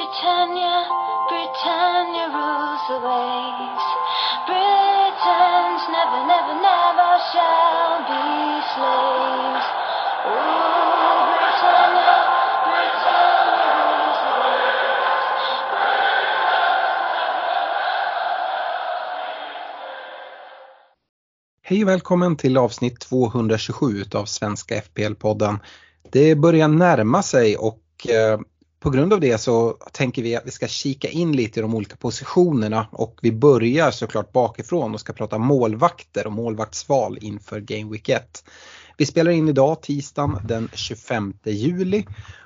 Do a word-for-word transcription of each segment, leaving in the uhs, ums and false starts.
Britannia, Britannia rules the waves. Britons never, never, never shall be slaves. Oh, Britannia, Britannia rules the waves. Hej och välkommen till avsnitt tvåhundratjugosju av Svenska F P L-podden. Det börjar närma sig och eh, på grund av det så tänker vi att vi ska kika in lite i de olika positionerna och vi börjar såklart bakifrån och ska prata målvakter och målvaktsval inför Game Week ett. Vi spelar in idag tisdagen den tjugofemte juli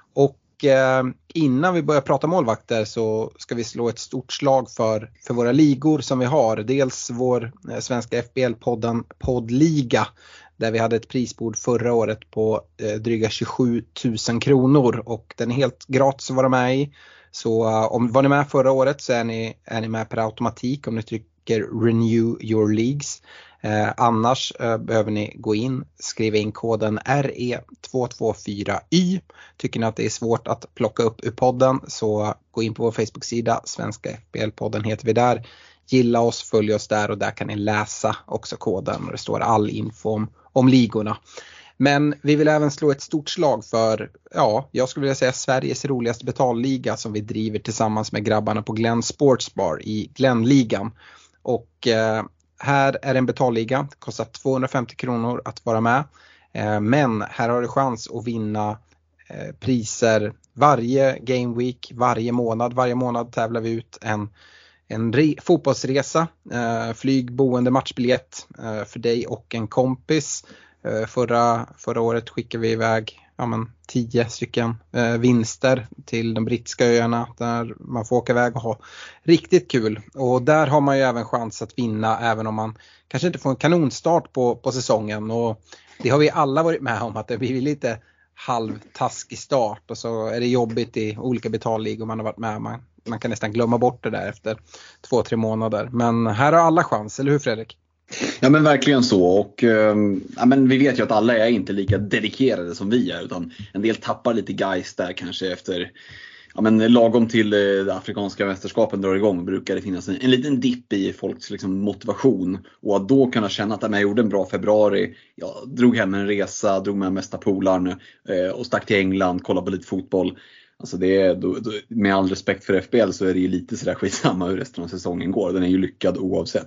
och eh, innan vi börjar prata målvakter så ska vi slå ett stort slag för, för våra ligor som vi har. Dels vår eh, Svenska F P L-podden Poddliga där vi hade ett prisbord förra året på eh, dryga tjugosju tusen kronor och den är helt gratis att vara med i. Så uh, om var ni med förra året så är ni, är ni med per automatik om ni trycker Renew Your Leagues. Eh, annars eh, behöver ni gå in, skriva in koden R E två två fyra Y. Tycker ni att det är svårt att plocka upp ur podden så gå in på vår Facebook-sida, Svenska F P L-podden heter vi där. Gilla oss, följ oss där och där kan ni läsa också koden och det står all info om, om ligorna. Men vi vill även slå ett stort slag för, ja, jag skulle vilja säga Sveriges roligaste betalliga som vi driver tillsammans med grabbarna på Glenn Sportsbar i Glennligan. Och eh, här är en betalliga, det kostar tvåhundrafemtio kronor att vara med. Eh, men här har du chans att vinna eh, priser varje game week, varje månad. Varje månad tävlar vi ut en En re- fotbollsresa, eh, flyg, boende, matchbiljett eh, för dig och en kompis. Eh, förra, förra året skickade vi iväg ja, men, tio stycken eh, vinster till de brittiska öarna där man får åka iväg och ha riktigt kul. Och där har man ju även chans att vinna även om man kanske inte får en kanonstart på, på säsongen. Och det har vi alla varit med om att det blir lite halvtaskig start och så är det jobbigt i olika betalligor man har varit med om. Man kan nästan glömma bort det där efter två, tre månader. Men här har alla chans, eller hur Fredrik? Ja men verkligen så och äh, ja, men vi vet ju att alla är inte lika dedikerade som vi är utan en del tappar lite geist där kanske efter ja, men lagom till eh, det afrikanska mästerskapen drar igång brukar det finnas en, en liten dipp i folks liksom, motivation och att då kunna känna att jag gjorde en bra februari, jag drog hem en resa, drog med mesta polaren eh, och stack till England, kollade på lite fotboll. Alltså det är, då, då, med all respekt för F P L så är det ju lite sådär skitsamma hur resten av säsongen går. Den är ju lyckad oavsett.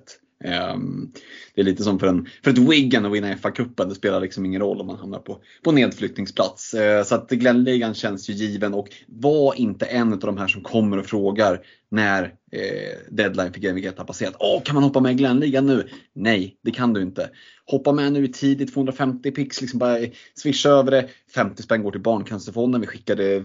Um, det är lite som för, en, för ett Wigan att vinna F A-cupen. Det spelar liksom ingen roll om man hamnar på, på nedflyttningsplats. Uh, så att Glennligan känns ju given. Och var inte en av de här som kommer och frågar när eh, deadline för Game Week ett har passerat. Åh, kan man hoppa med i Glennligan nu? Nej, det kan du inte. Hoppa med nu i tidigt, tvåhundrafemtio pix, liksom bara swisha över det. femtio spänn går till Barncancerfonden. Vi skickade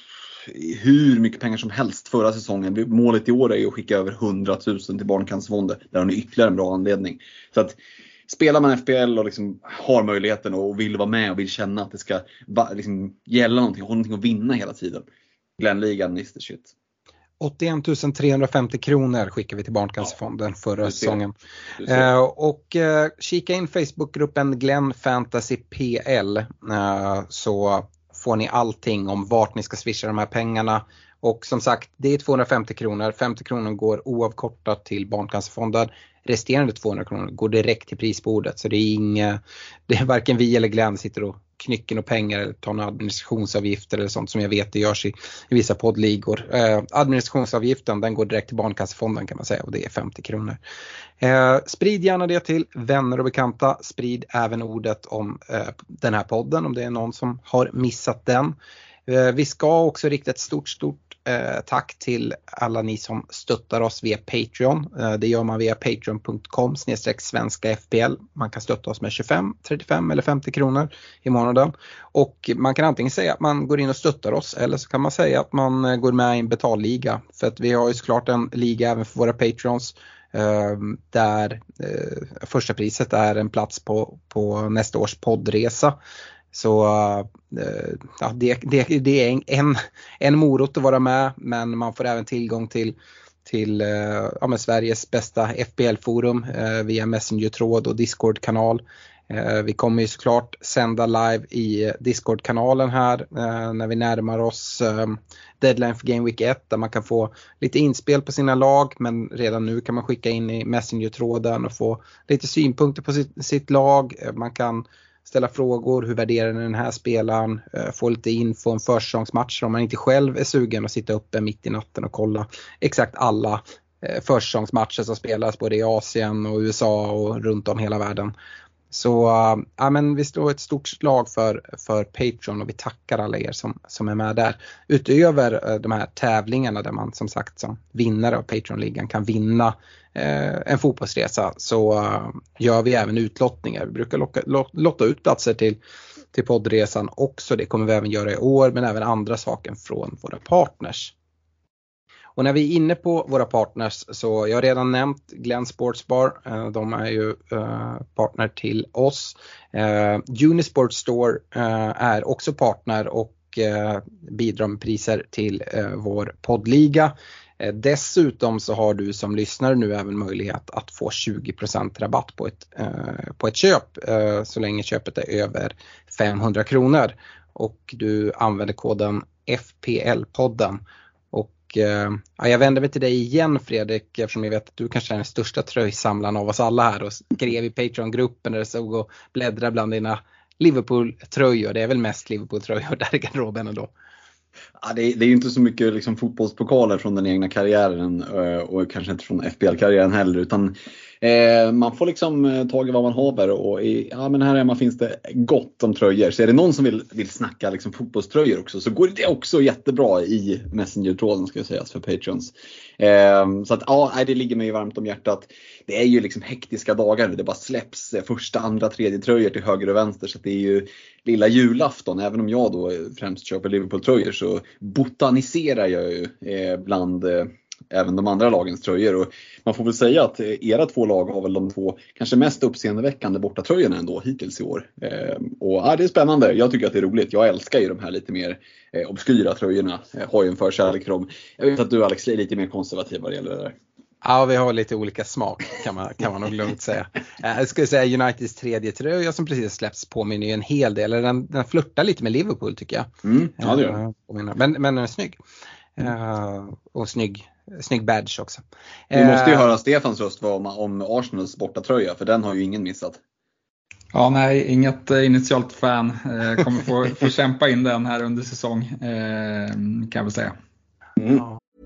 hur mycket pengar som helst förra säsongen. Målet i år är ju att skicka över hundratusen till Barncancerfonden. Där har ni ytterligare en bra anledning. Så att spelar man F P L och liksom har möjligheten och vill vara med och vill känna att det ska liksom gälla någonting, ha någonting att vinna hela tiden. Glennligan is the shit. åttioen tusen trehundrafemtio kronor skickar vi till Barncancerfonden ja, förra säsongen. Eh, och eh, kika in Facebookgruppen Glenn Fantasy P L eh, så får ni allting om vart ni ska swisha de här pengarna. Och som sagt, det är tvåhundrafemtio kronor. femtio kronor går oavkortat till Barncancerfonden. Resterande tvåhundra kronor går direkt till prisbordet. Så det är inga, det är varken vi eller Glenn sitter och knycker och pengar eller tar några administrationsavgifter eller sånt som jag vet det görs i, i vissa poddligor. Eh, administrationsavgiften den går direkt till Barncancerfonden kan man säga och det är femtio kronor. Eh, sprid gärna det till vänner och bekanta. Sprid även ordet om eh, den här podden om det är någon som har missat den. Eh, vi ska också rikta ett stort stort Eh, tack till alla ni som stöttar oss via Patreon. Eh, det gör man via patreon punkt com snedstreck svenska F P L. Man kan stötta oss med tjugofem, trettiofem eller femtio kronor i månaden. Och man kan antingen säga att man går in och stöttar oss eller så kan man säga att man eh, går med i en betalliga. För att vi har ju såklart en liga även för våra patrons. Eh, där eh, första priset är en plats på, på nästa års poddresa. Så äh, ja, det, det, det är en, en morot att vara med men man får även tillgång till, till äh, ja, men Sveriges bästa F P L-forum äh, via Messenger-tråd och Discord-kanal. Eh, vi kommer ju såklart sända live i Discord-kanalen här eh, när vi närmar oss eh, deadline för Game Week ett, där man kan få lite inspel på sina lag, men redan nu kan man skicka in i Messenger-tråden och få lite synpunkter på sitt, sitt lag. Eh, man kan ställa frågor, hur värderar ni den här spelaren, eh, få lite info om försäsongsmatcher om man inte själv är sugen att sitta uppe mitt i natten och kolla exakt alla eh, försäsongsmatcher som spelas både i Asien och U S A och runt om hela världen. Så uh, ja, men vi slår ett stort slag för, för Patreon och vi tackar alla er som, som är med där. Utöver uh, de här tävlingarna där man som sagt som vinnare av Patreon-ligan kan vinna uh, en fotbollsresa, så uh, gör vi även utlottningar. Vi brukar locka, lot, lotta ut platser till, till poddresan också. Det kommer vi även göra i år, men även andra saker från våra partners. Och när vi är inne på våra partners, så jag har redan nämnt Glenn Sportsbar. De är ju partner till oss. Unisport Store är också partner och bidrar med priser till vår poddliga. Dessutom så har du som lyssnare nu även möjlighet att få tjugo procent rabatt på ett, på ett köp så länge köpet är över femhundra kronor. Och du använder koden F P L-podden. Ja, jag vänder mig till dig igen, Fredrik, eftersom jag vet att du kanske är den största tröjsamlaren av oss alla här och skrev i Patreon-gruppen där det såg och bläddra bland dina Liverpool-tröjor. Det är väl mest Liverpool-tröjor där i garderoben ändå. Ja, det, är, det är ju inte så mycket liksom fotbollspokaler från den egna karriären och kanske inte från F P L-karriären heller, utan eh, man får liksom tag i vad man haver, och i, ja, men här hemma finns det gott om tröjor. Så är det någon som vill, vill snacka liksom fotbollströjor också, så går det också jättebra i Messenger-tråden, ska jag säga, för Patreons. Eh, så att ja, det ligger mig varmt om hjärtat. Det är ju liksom hektiska dagar, det bara släpps första, andra, tredje tröjor till höger och vänster, så att det är ju lilla julafton. Även om jag då främst köper Liverpool-tröjor, så botaniserar jag ju eh, bland eh, även de andra lagens tröjor. Och man får väl säga att era två lag har väl de två kanske mest uppseendeväckande bortatröjorna ändå hittills i år. Eh, och ja, det är spännande. Jag tycker att det är roligt. Jag älskar ju de här lite mer eh, obskyra tröjorna. Jag har ju en förkärlek för dem. Jag vet att du, Alex, är lite mer konservativ vad det gäller det där. Ja, vi har lite olika smak kan man, kan man nog lugnt säga. Jag skulle säga Uniteds tredje tröja som precis släpps påminner ju en hel del. Den, den flirtar lite med Liverpool tycker jag. Mm, ja, det gör det. Men, men den är snygg. Uh, och snygg, snygg badge också. Vi måste ju höra Stefans röst om, om Arsenals bortatröja, för den har ju ingen missat. Ja, nej, inget initialt fan. Eh, kommer få, få kämpa in den här under säsong, eh, kan jag väl säga. Mm.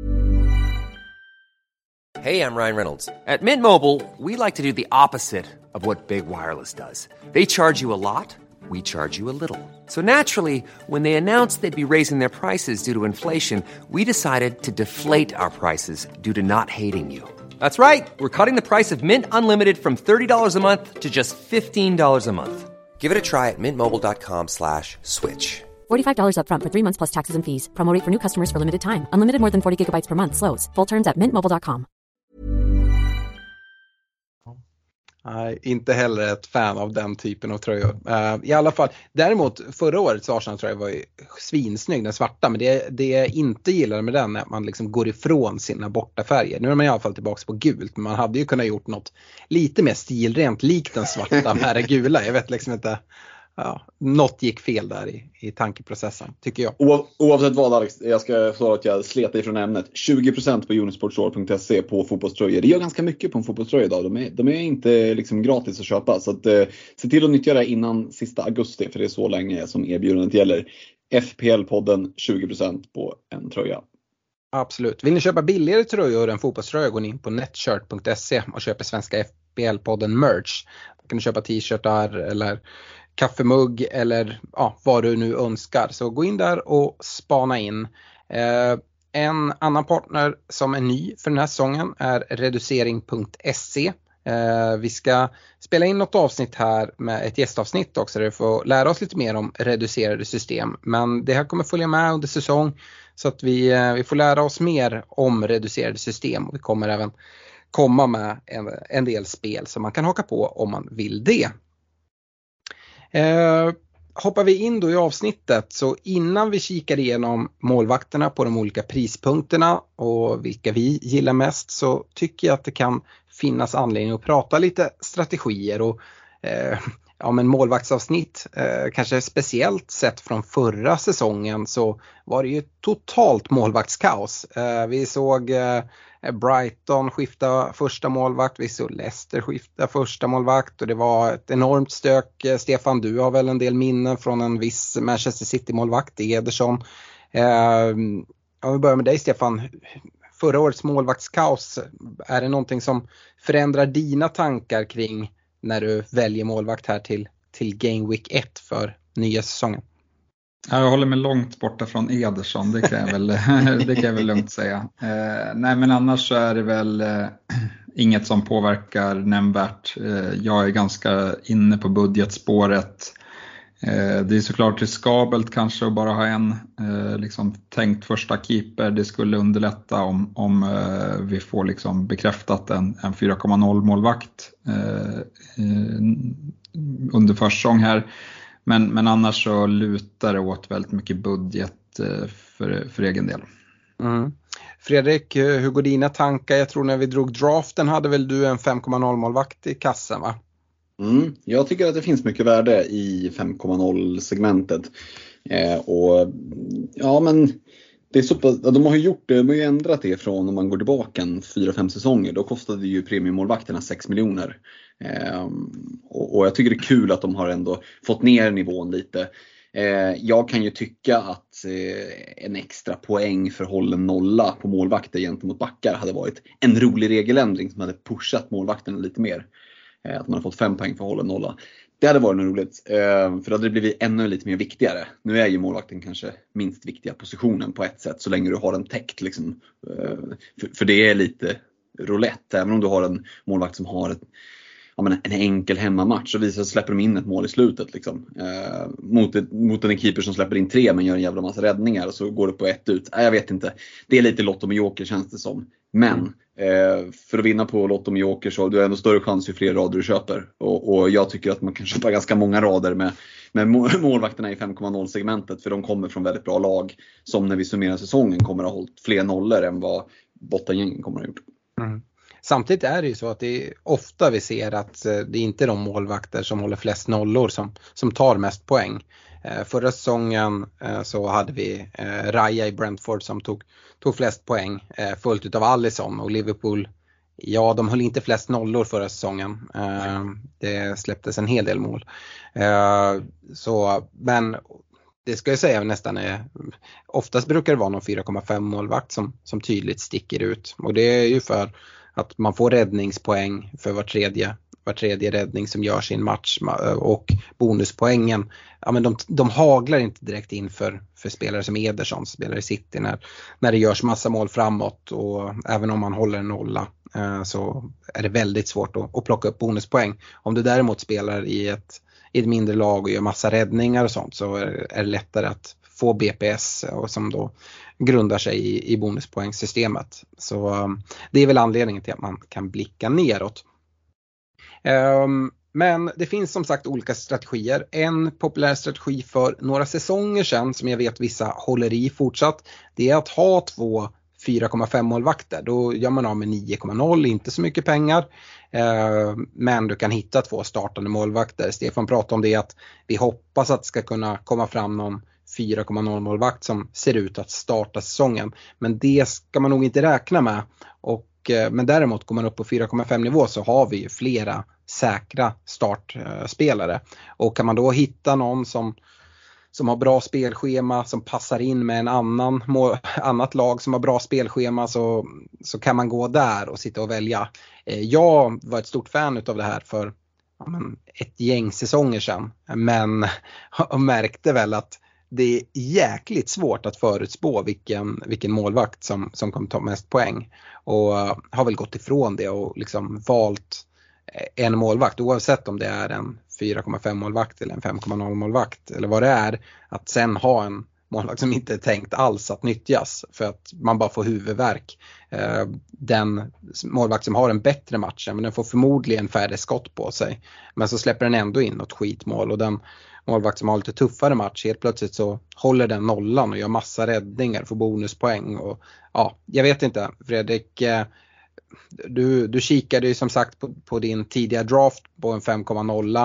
Hey, I'm Ryan Reynolds. At Mint Mobile, we like to do the opposite of what Big Wireless does. They charge you a lot, we charge you a little. So naturally, when they announced they'd be raising their prices due to inflation, we decided to deflate our prices due to not hating you. That's right. We're cutting the price of Mint Unlimited from thirty dollars a month to just fifteen dollars a month. Give it a try at mintmobile.com slash switch. forty-five dollars up front for three months plus taxes and fees. Promo rate for new customers for limited time. Unlimited more than forty gigabytes per month slows. Full terms at mint mobile dot com. Nej, inte heller ett fan av den typen av tröjor. Uh, I alla fall, däremot förra årets Arsenal-tröja var ju svinsnygg, den svarta. Men det, det jag inte gillar med den är att man liksom går ifrån sina bortafärger. Nu är man i alla fall tillbaka på gult, men man hade ju kunnat gjort något lite mer stilrent likt den svarta med det gula. Jag vet liksom inte, ja, något gick fel där i, i tankeprocessen, tycker jag. O, oavsett vad, Alex, jag ska säga att jag slet ifrån ämnet. tjugo procent på unisportstore punkt se på fotbollströjor. Det gör ganska mycket på en fotbollströja idag. De är, de är inte liksom gratis att köpa. Så att, eh, se till att nyttja det innan sista augusti, för det är så länge som erbjudandet gäller. F P L-podden, tjugo procent på en tröja. Absolut. Vill ni köpa billigare tröjor än fotbollströjor, gå in på netshirt punkt se och köpa svenska F P L-podden merch. Då kan du köpa t-shirtar eller kaffemugg eller ja, vad du nu önskar. Så gå in där och spana in. Eh, en annan partner som är ny för den här säsongen är reducering punkt se. Eh, vi ska spela in något avsnitt här med ett gästavsnitt också där vi får lära oss lite mer om reducerade system. Men det här kommer följa med under säsong så att vi, eh, vi får lära oss mer om reducerade system. Och vi kommer även komma med en, en del spel som man kan haka på om man vill det. Eh, hoppar vi in då i avsnittet, så innan vi kikar igenom målvakterna på de olika prispunkterna och vilka vi gillar mest, så tycker jag att det kan finnas anledning att prata lite strategier och eh, ja, men målvaktsavsnitt, eh, kanske speciellt sett från förra säsongen, så var det ju totalt målvaktskaos. Eh, vi såg eh, Brighton skifta första målvakt, vi såg Leicester skifta första målvakt och det var ett enormt stök. Eh, Stefan, du har väl en del minnen från en viss Manchester City-målvakt, Ederson. Eh, om vi börjar med dig, Stefan. Förra årets målvaktskaos, är det någonting som förändrar dina tankar kring när du väljer målvakt här till, till Game Week ett för nya säsongen? Jag håller mig långt borta från Ederson, det kan jag väl, det kan jag väl lugnt säga. Eh, nej men annars så är det väl eh, inget som påverkar nämnvärt. Eh, jag är ganska inne på budgetspåret. Eh, det är såklart riskabelt kanske att bara ha en eh, liksom tänkt första keeper. Det skulle underlätta om, om eh, vi får liksom bekräftat en, en fyra komma noll målvakt eh, eh, under försäsong här. Men, men annars så lutar det åt väldigt mycket budget eh, för, för egen del. Mm. Fredrik, hur går dina tankar? Jag tror när vi drog draften hade väl du en fem komma noll målvakt i kassan, va? Mm, jag tycker att det finns mycket värde i fem komma noll segmentet. Eh, och ja, men det är så, de har ju gjort det, de har ju ändrat det från om man går tillbaka en fyra fem säsonger. Då kostade ju premiummålvakterna sex miljoner. Eh, och, och jag tycker det är kul att de har ändå fått ner nivån lite. Eh, jag kan ju tycka att eh, en extra poäng för hållen nolla på målvakter gentemot backar hade varit en rolig regeländring som hade pushat målvakterna lite mer. Eh, att man har fått fem poäng för hållen nolla. Det hade varit roligt, eh, för då hade det blivit ännu lite mer viktigare. Nu är ju målvakten kanske minst viktiga positionen på ett sätt, så länge du har den täckt. Liksom. Eh, för, för det är lite roulette, även om du har en målvakt som har ett, ja, men en enkel hemmamatch, så visar att släpper de in ett mål i slutet. Liksom. Eh, mot, ett, mot en keeper som släpper in tre men gör en jävla massa räddningar, och så går det på ett ut. Eh, jag vet inte, det är lite Lotto med Joker känns det som. Men eh, för att vinna på Lotto med Joker så du har ändå större chans ju fler rader du köper. Och, och jag tycker att man kan köpa ganska många rader med, med målvakterna i fem komma noll segmentet. För de kommer från väldigt bra lag som när vi summerar säsongen kommer att ha hållit fler nollor än vad bottengängen kommer att ha gjort. Mm. Samtidigt är det ju så att det är ofta vi ser att det är inte de målvakter som håller flest nollor som, som tar mest poäng. Eh, förra säsongen eh, så hade vi eh, Raya i Brentford som tog, tog flest poäng, eh, följt utav Alisson, och Liverpool, ja, de höll inte flest nollor förra säsongen. Eh, det släpptes en hel del mål. Eh, så, men det ska jag säga nästan är, oftast brukar det vara någon fyra komma fem målvakt som, som tydligt sticker ut, och det är ju för att man får räddningspoäng för var tredje, var tredje räddning som görs i en match, och bonuspoängen, ja, men de, de haglar inte direkt in för, för spelare som Ederson, spelare i City, när, när det görs massa mål framåt, och även om man håller en nolla eh, så är det väldigt svårt att, att plocka upp bonuspoäng. Om du däremot spelar i ett, i ett mindre lag och gör massa räddningar och sånt, så är, är det lättare att få B P S, och som då grundar sig i, i bonuspoängsystemet. Så um, det är väl anledningen till att man kan blicka neråt. Um, men det finns som sagt olika strategier. En populär strategi för några säsonger sedan, som jag vet vissa håller i fortsatt, det är att ha två fyra komma fem målvakter. Då gör man av med nio komma noll, inte så mycket pengar. Uh, men du kan hitta två startande målvakter. Stefan pratade om det, att vi hoppas att det ska kunna komma fram någon fyra komma noll målvakt som ser ut att starta säsongen. Men det ska man nog inte räkna med. Och, men däremot går man upp på fyra komma fem nivå så har vi ju flera säkra startspelare. Och kan man då hitta någon som, som har bra spelschema, som passar in med en annan annat lag som har bra spelschema, så, så kan man gå där och sitta och välja. Jag var ett stort fan av det här för ja, men ett gäng säsonger sedan. Men jag märkte väl att det är jäkligt svårt att förutspå vilken, vilken målvakt som, som kommer ta mest poäng. Och uh, har väl gått ifrån det och liksom valt en målvakt, oavsett om det är en fyra komma fem målvakt eller en fem komma noll målvakt eller vad det är. Att sen ha en målvakt som inte är tänkt alls att nyttjas för att man bara får huvudvärk. Uh, den målvakt som har en bättre match, men den får förmodligen färre skott på sig. Men så släpper den ändå in något skitmål, och den målvakt som har lite tuffare match, helt plötsligt så håller den nollan och gör massa räddningar, får bonuspoäng. Och ja, jag vet inte, Fredrik, du, du kikade ju som sagt på, på din tidiga draft på en fem komma noll.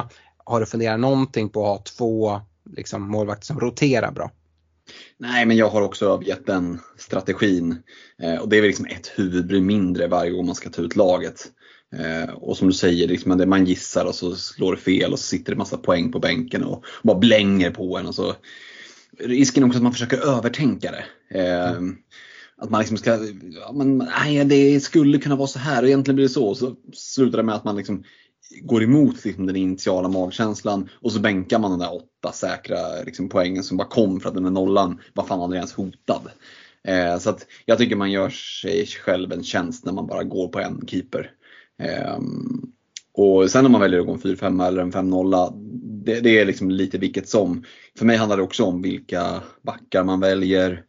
har du funderat någonting på att ha två liksom, målvakter som roterar bra? Nej, men jag har också övergett den strategin. Eh, och det är väl liksom ett huvudbry mindre varje gång man ska ta ut laget. Eh, och som du säger, liksom, det man gissar och så slår det fel och så sitter det massa poäng på bänken och bara blänger på en. Och så. Risken är också att man försöker övertänka det. Eh, mm. Att man liksom ska, ja, men, nej, det skulle kunna vara så här och egentligen blir det så. Så slutar det med att man liksom går emot liksom den initiala magkänslan och så bänkar man den där åtta säkra liksom, poängen som bara kom för att den är nollan var fan aldrig ens hotad. Eh, så att jag tycker man gör sig själv en tjänst när man bara går på en keeper. Eh, och sen om man väljer att gå en fyra fem eller en fem noll, det, det är liksom lite vilket som. För mig handlar det också om vilka backar man väljer.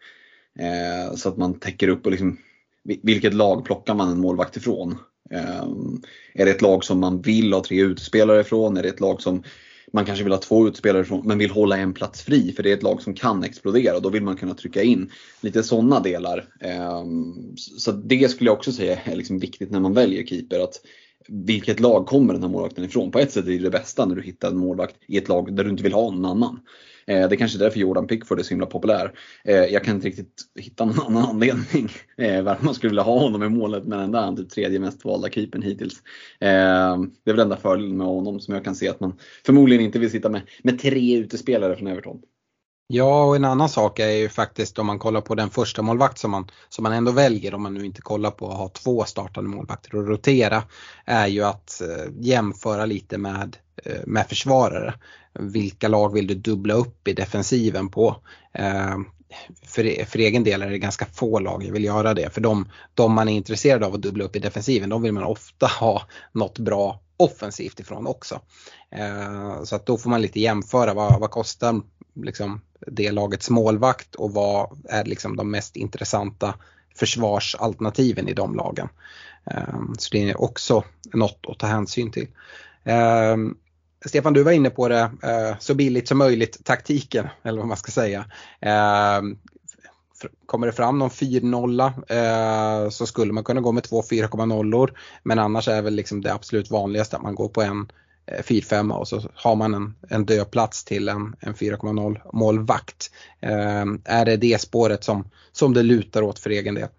Eh, så att man täcker upp och liksom, vilket lag plockar man en målvakt ifrån. Eh, är det ett lag som man vill ha tre utspelare ifrån? Är det ett lag som man kanske vill ha två utspelare ifrån men vill hålla en plats fri? För det är ett lag som kan explodera och då vill man kunna trycka in lite sådana delar. Eh, så det skulle jag också säga är liksom viktigt när man väljer keeper. Att vilket lag kommer den här målvakten ifrån? På ett sätt är det det bästa när du hittar en målvakt i ett lag där du inte vill ha någon annan. Eh, det är kanske är därför Jordan Pickford är så himla populär. Eh, jag kan inte riktigt hitta någon annan anledning eh, varför man skulle vilja ha honom i målet, men ändå han typ tredje mest valda keepern hittills. Eh, det är väl enda fördelen med honom som jag kan se att man förmodligen inte vill sitta med, med tre utespelare från Everton. Ja, och en annan sak är ju faktiskt om man kollar på den första målvakt som man, som man ändå väljer, om man nu inte kollar på att ha två startande målvakter och rotera, är ju att eh, jämföra lite med, eh, med försvarare. Vilka lag vill du dubbla upp i defensiven på? Eh, för, för egen del är det ganska få lag jag vill göra det. För de, de man är intresserad av att dubbla upp i defensiven, de vill man ofta ha något bra offensivt ifrån också. Eh, så att då får man lite jämföra vad, vad kostar liksom det lagets målvakt och vad är liksom de mest intressanta försvarsalternativen i de lagen. Eh, så det är också något att ta hänsyn till. Eh, Stefan, du var inne på det, eh, så billigt som möjligt taktiken, eller vad man ska säga. Eh, kommer det fram någon fyra noll eh, så skulle man kunna gå med två fyra komma noll, men annars är väl liksom det absolut vanligaste att man går på en eh, fyra fem och så har man en, en dödplats till en, en fyra komma noll målvakt. Eh, är det det spåret som, som det lutar åt för egen del?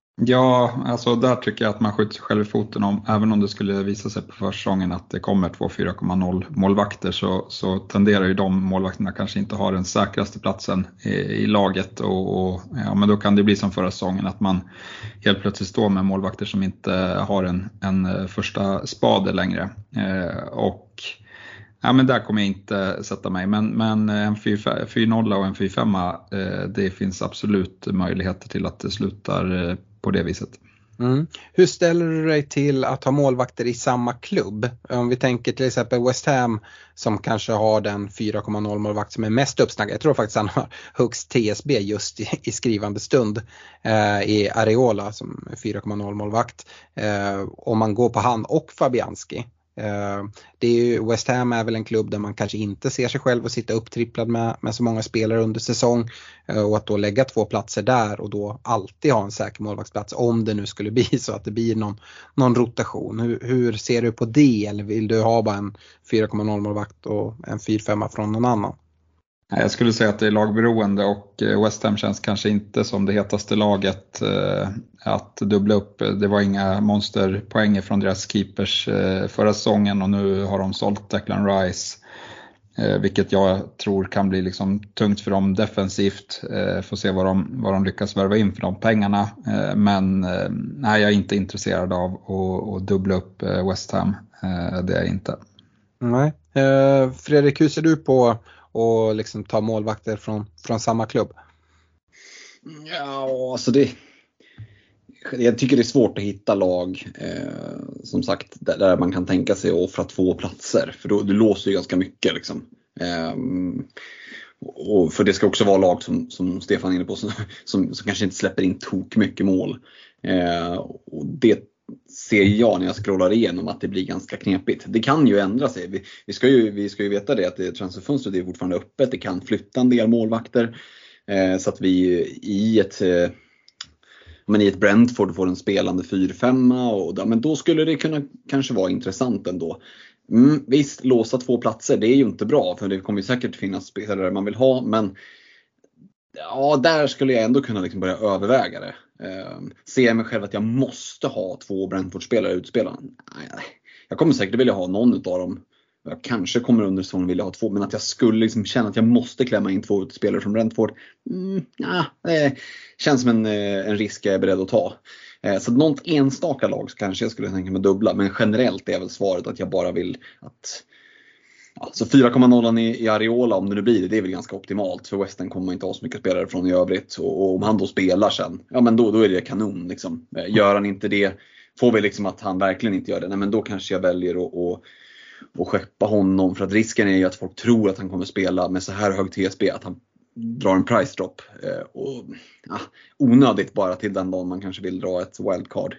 Ja, alltså där tycker jag att man skjuter sig själv i foten om, även om det skulle visa sig på försäsongen att det kommer två fyra komma noll målvakter, så, så tenderar ju de målvakterna kanske inte ha den säkraste platsen i, i laget och, och ja, men då kan det bli som förra säsongen att man helt plötsligt står med målvakter som inte har en, en första spade längre. Eh, och ja, men där kommer jag inte sätta mig, men, men en fyra noll och en fyra fem, eh, det finns absolut möjligheter till att det slutar eh, på det viset. Mm. Hur ställer du dig till att ha målvakter i samma klubb? Om vi tänker till exempel West Ham som kanske har den fyra komma noll målvakt som är mest uppsnackad. Jag tror faktiskt han har högst T S B just i, i skrivande stund eh, i Areola som fyra komma noll målvakt. Eh, om man går på han och Fabianski. Det är ju, West Ham är väl en klubb där man kanske inte ser sig själv att sitta upptripplad med, med så många spelare under säsong, och att då lägga två platser där och då alltid ha en säker målvaktsplats om det nu skulle bli så att det blir någon, någon rotation. Hur, hur ser du på det, eller vill du ha bara en fyra komma noll målvakt och en fyra fem från någon annan? Jag skulle säga att det är lagberoende, och West Ham känns kanske inte som det hetaste laget att dubbla upp. Det var inga monsterpoänger från deras keepers förra säsongen, och nu har de sålt Declan Rice, vilket jag tror kan bli liksom tungt för dem defensivt. Får se vad de, vad de lyckas värva in för de pengarna, men nej, jag är inte intresserad av att, att dubbla upp West Ham, det är jag inte. Nej. Fredrik, hur ser du på och liksom ta målvakter från, från samma klubb? Ja, alltså det, jag tycker det är svårt att hitta lag eh, som sagt där, där man kan tänka sig att offra två platser, för då du låser ju ganska mycket liksom. Eh, och för det ska också vara lag som, som Stefan är inne på som, som, som kanske inte släpper in tok mycket mål. Eh, och det ser jag när jag scrollar igenom att det blir ganska knepigt. Det kan ju ändra sig. Vi, vi, ska, ju, vi ska ju veta det att det transferfönstret är fortfarande öppet. Det kan flytta en del målvakter. Eh, så att vi i ett, eh, men i ett Brentford får en spelande fyra fem. Och, men då skulle det kunna kanske vara intressant ändå. Mm, visst, låsa två platser, det är ju inte bra. För det kommer ju säkert finnas spelare man vill ha. Men ja, där skulle jag ändå kunna liksom börja överväga det. Eh, ser jag mig själv att jag måste ha två Brentford-spelare utspelade? Nej, jag kommer säkert vilja ha någon av dem. Jag kanske kommer under säsongen vilja ha två. Men att jag skulle liksom känna att jag måste klämma in två utspelare från Brentford. Mm, ja, det känns som en, en risk jag är beredd att ta. Eh, så något enstaka lag så kanske jag skulle tänka mig dubbla. Men generellt är väl svaret att jag bara vill att... Ja, så fyra komma noll i, i Areola, om det nu blir det, det är väl ganska optimalt. För West Ham kommer man inte ha så mycket spelare från i övrigt. Och, och om han då spelar sen, ja men då, då är det kanon liksom. Gör han inte det, får vi liksom att han verkligen inte gör det, nej men då kanske jag väljer att och, och skeppa honom. För att risken är ju att folk tror att han kommer spela med så här hög T S B, att han drar en price drop. Eh, och ja, onödigt bara till den dagen man kanske vill dra ett wildcard.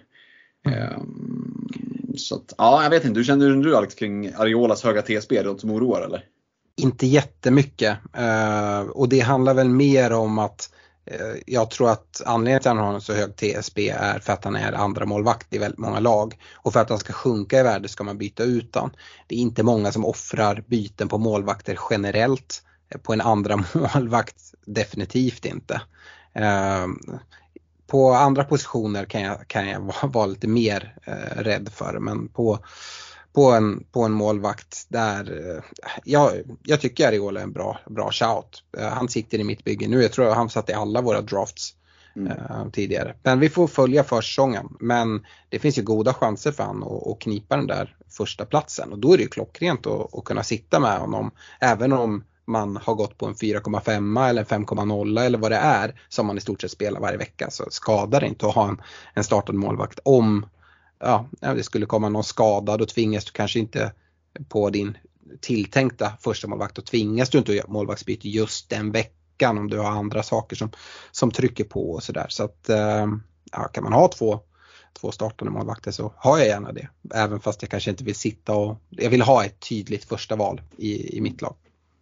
Mm. Så att, ja, jag vet inte, hur känner du Alex kring Areolas höga T S B? Är det något som oroar eller? Inte jättemycket, uh, och det handlar väl mer om att uh, jag tror att anledningen till att han har en så hög T S B är för att han är andra målvakt i väldigt många lag, och för att han ska sjunka i värde ska man byta ut han. Det är inte många som offrar byten på målvakter generellt, på en andra målvakt definitivt inte. Uh, På andra positioner kan jag, kan jag vara, vara lite mer eh, rädd för. Men på, på, en, på en målvakt där... Eh, jag, jag tycker Areola är en bra, bra shout. Eh, han sitter i mitt bygge nu. Jag tror han satt i alla våra drafts mm. eh, tidigare. Men vi får följa försäsongen. Men det finns ju goda chanser för han att, att knipa den där första platsen. Och då är det ju klockrent att, att kunna sitta med honom. Även om man har gått på en fyra komma fem eller fem komma noll eller vad det är som man i stort sett spelar varje vecka, så skadar det inte att ha en, en startad målvakt. Om ja, det skulle komma någon skada, då tvingas du kanske inte på din tilltänkta första målvakt, och tvingas du inte att göra målvaktsbyte just den veckan om du har andra saker som, som trycker på och sådär. Så att ja, kan man ha två två startande målvakter så har jag gärna det, även fast jag kanske inte vill sitta och jag vill ha ett tydligt första val i, i mitt lag.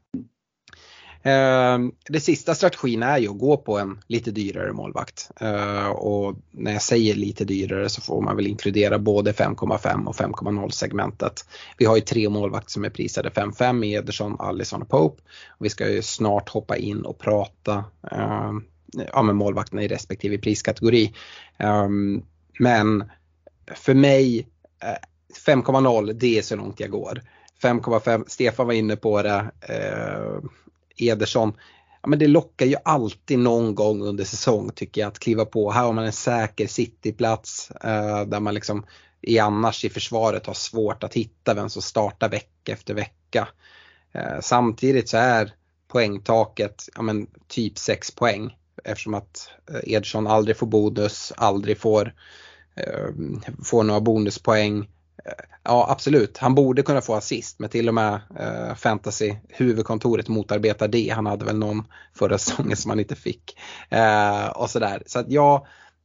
Uh, det sista strategin är ju att gå på en lite dyrare målvakt, uh, och när jag säger lite dyrare så får man väl inkludera både fem komma fem och fem komma noll segmentet. Vi har ju tre målvakter som är prisade fem komma fem i Ederson, Alisson och Pope, och vi ska ju snart hoppa in och prata uh, ja, med målvakterna i respektive priskategori. Um, men för mig uh, fem komma noll, det är så långt jag går. fem komma fem, Stefan var inne på det, uh, Ederson, ja, men det lockar ju alltid någon gång under säsong tycker jag att kliva på. Här har man en säker Cityplats eh, där man liksom i annars i försvaret har svårt att hitta vem som startar vecka efter vecka. Eh, samtidigt så är poängtaket ja, men typ sex poäng, eftersom att eh, Ederson aldrig får bonus, aldrig får, eh, får några bonuspoäng. Ja, absolut. Han borde kunna få assist, men till och med eh, fantasy huvudkontoret motarbetar det. Han hade väl någon förra säsongen som han inte fick. Eh, och sådär. Så att jag,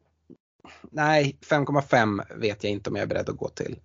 nej, fem komma fem vet jag inte om jag är beredd att gå till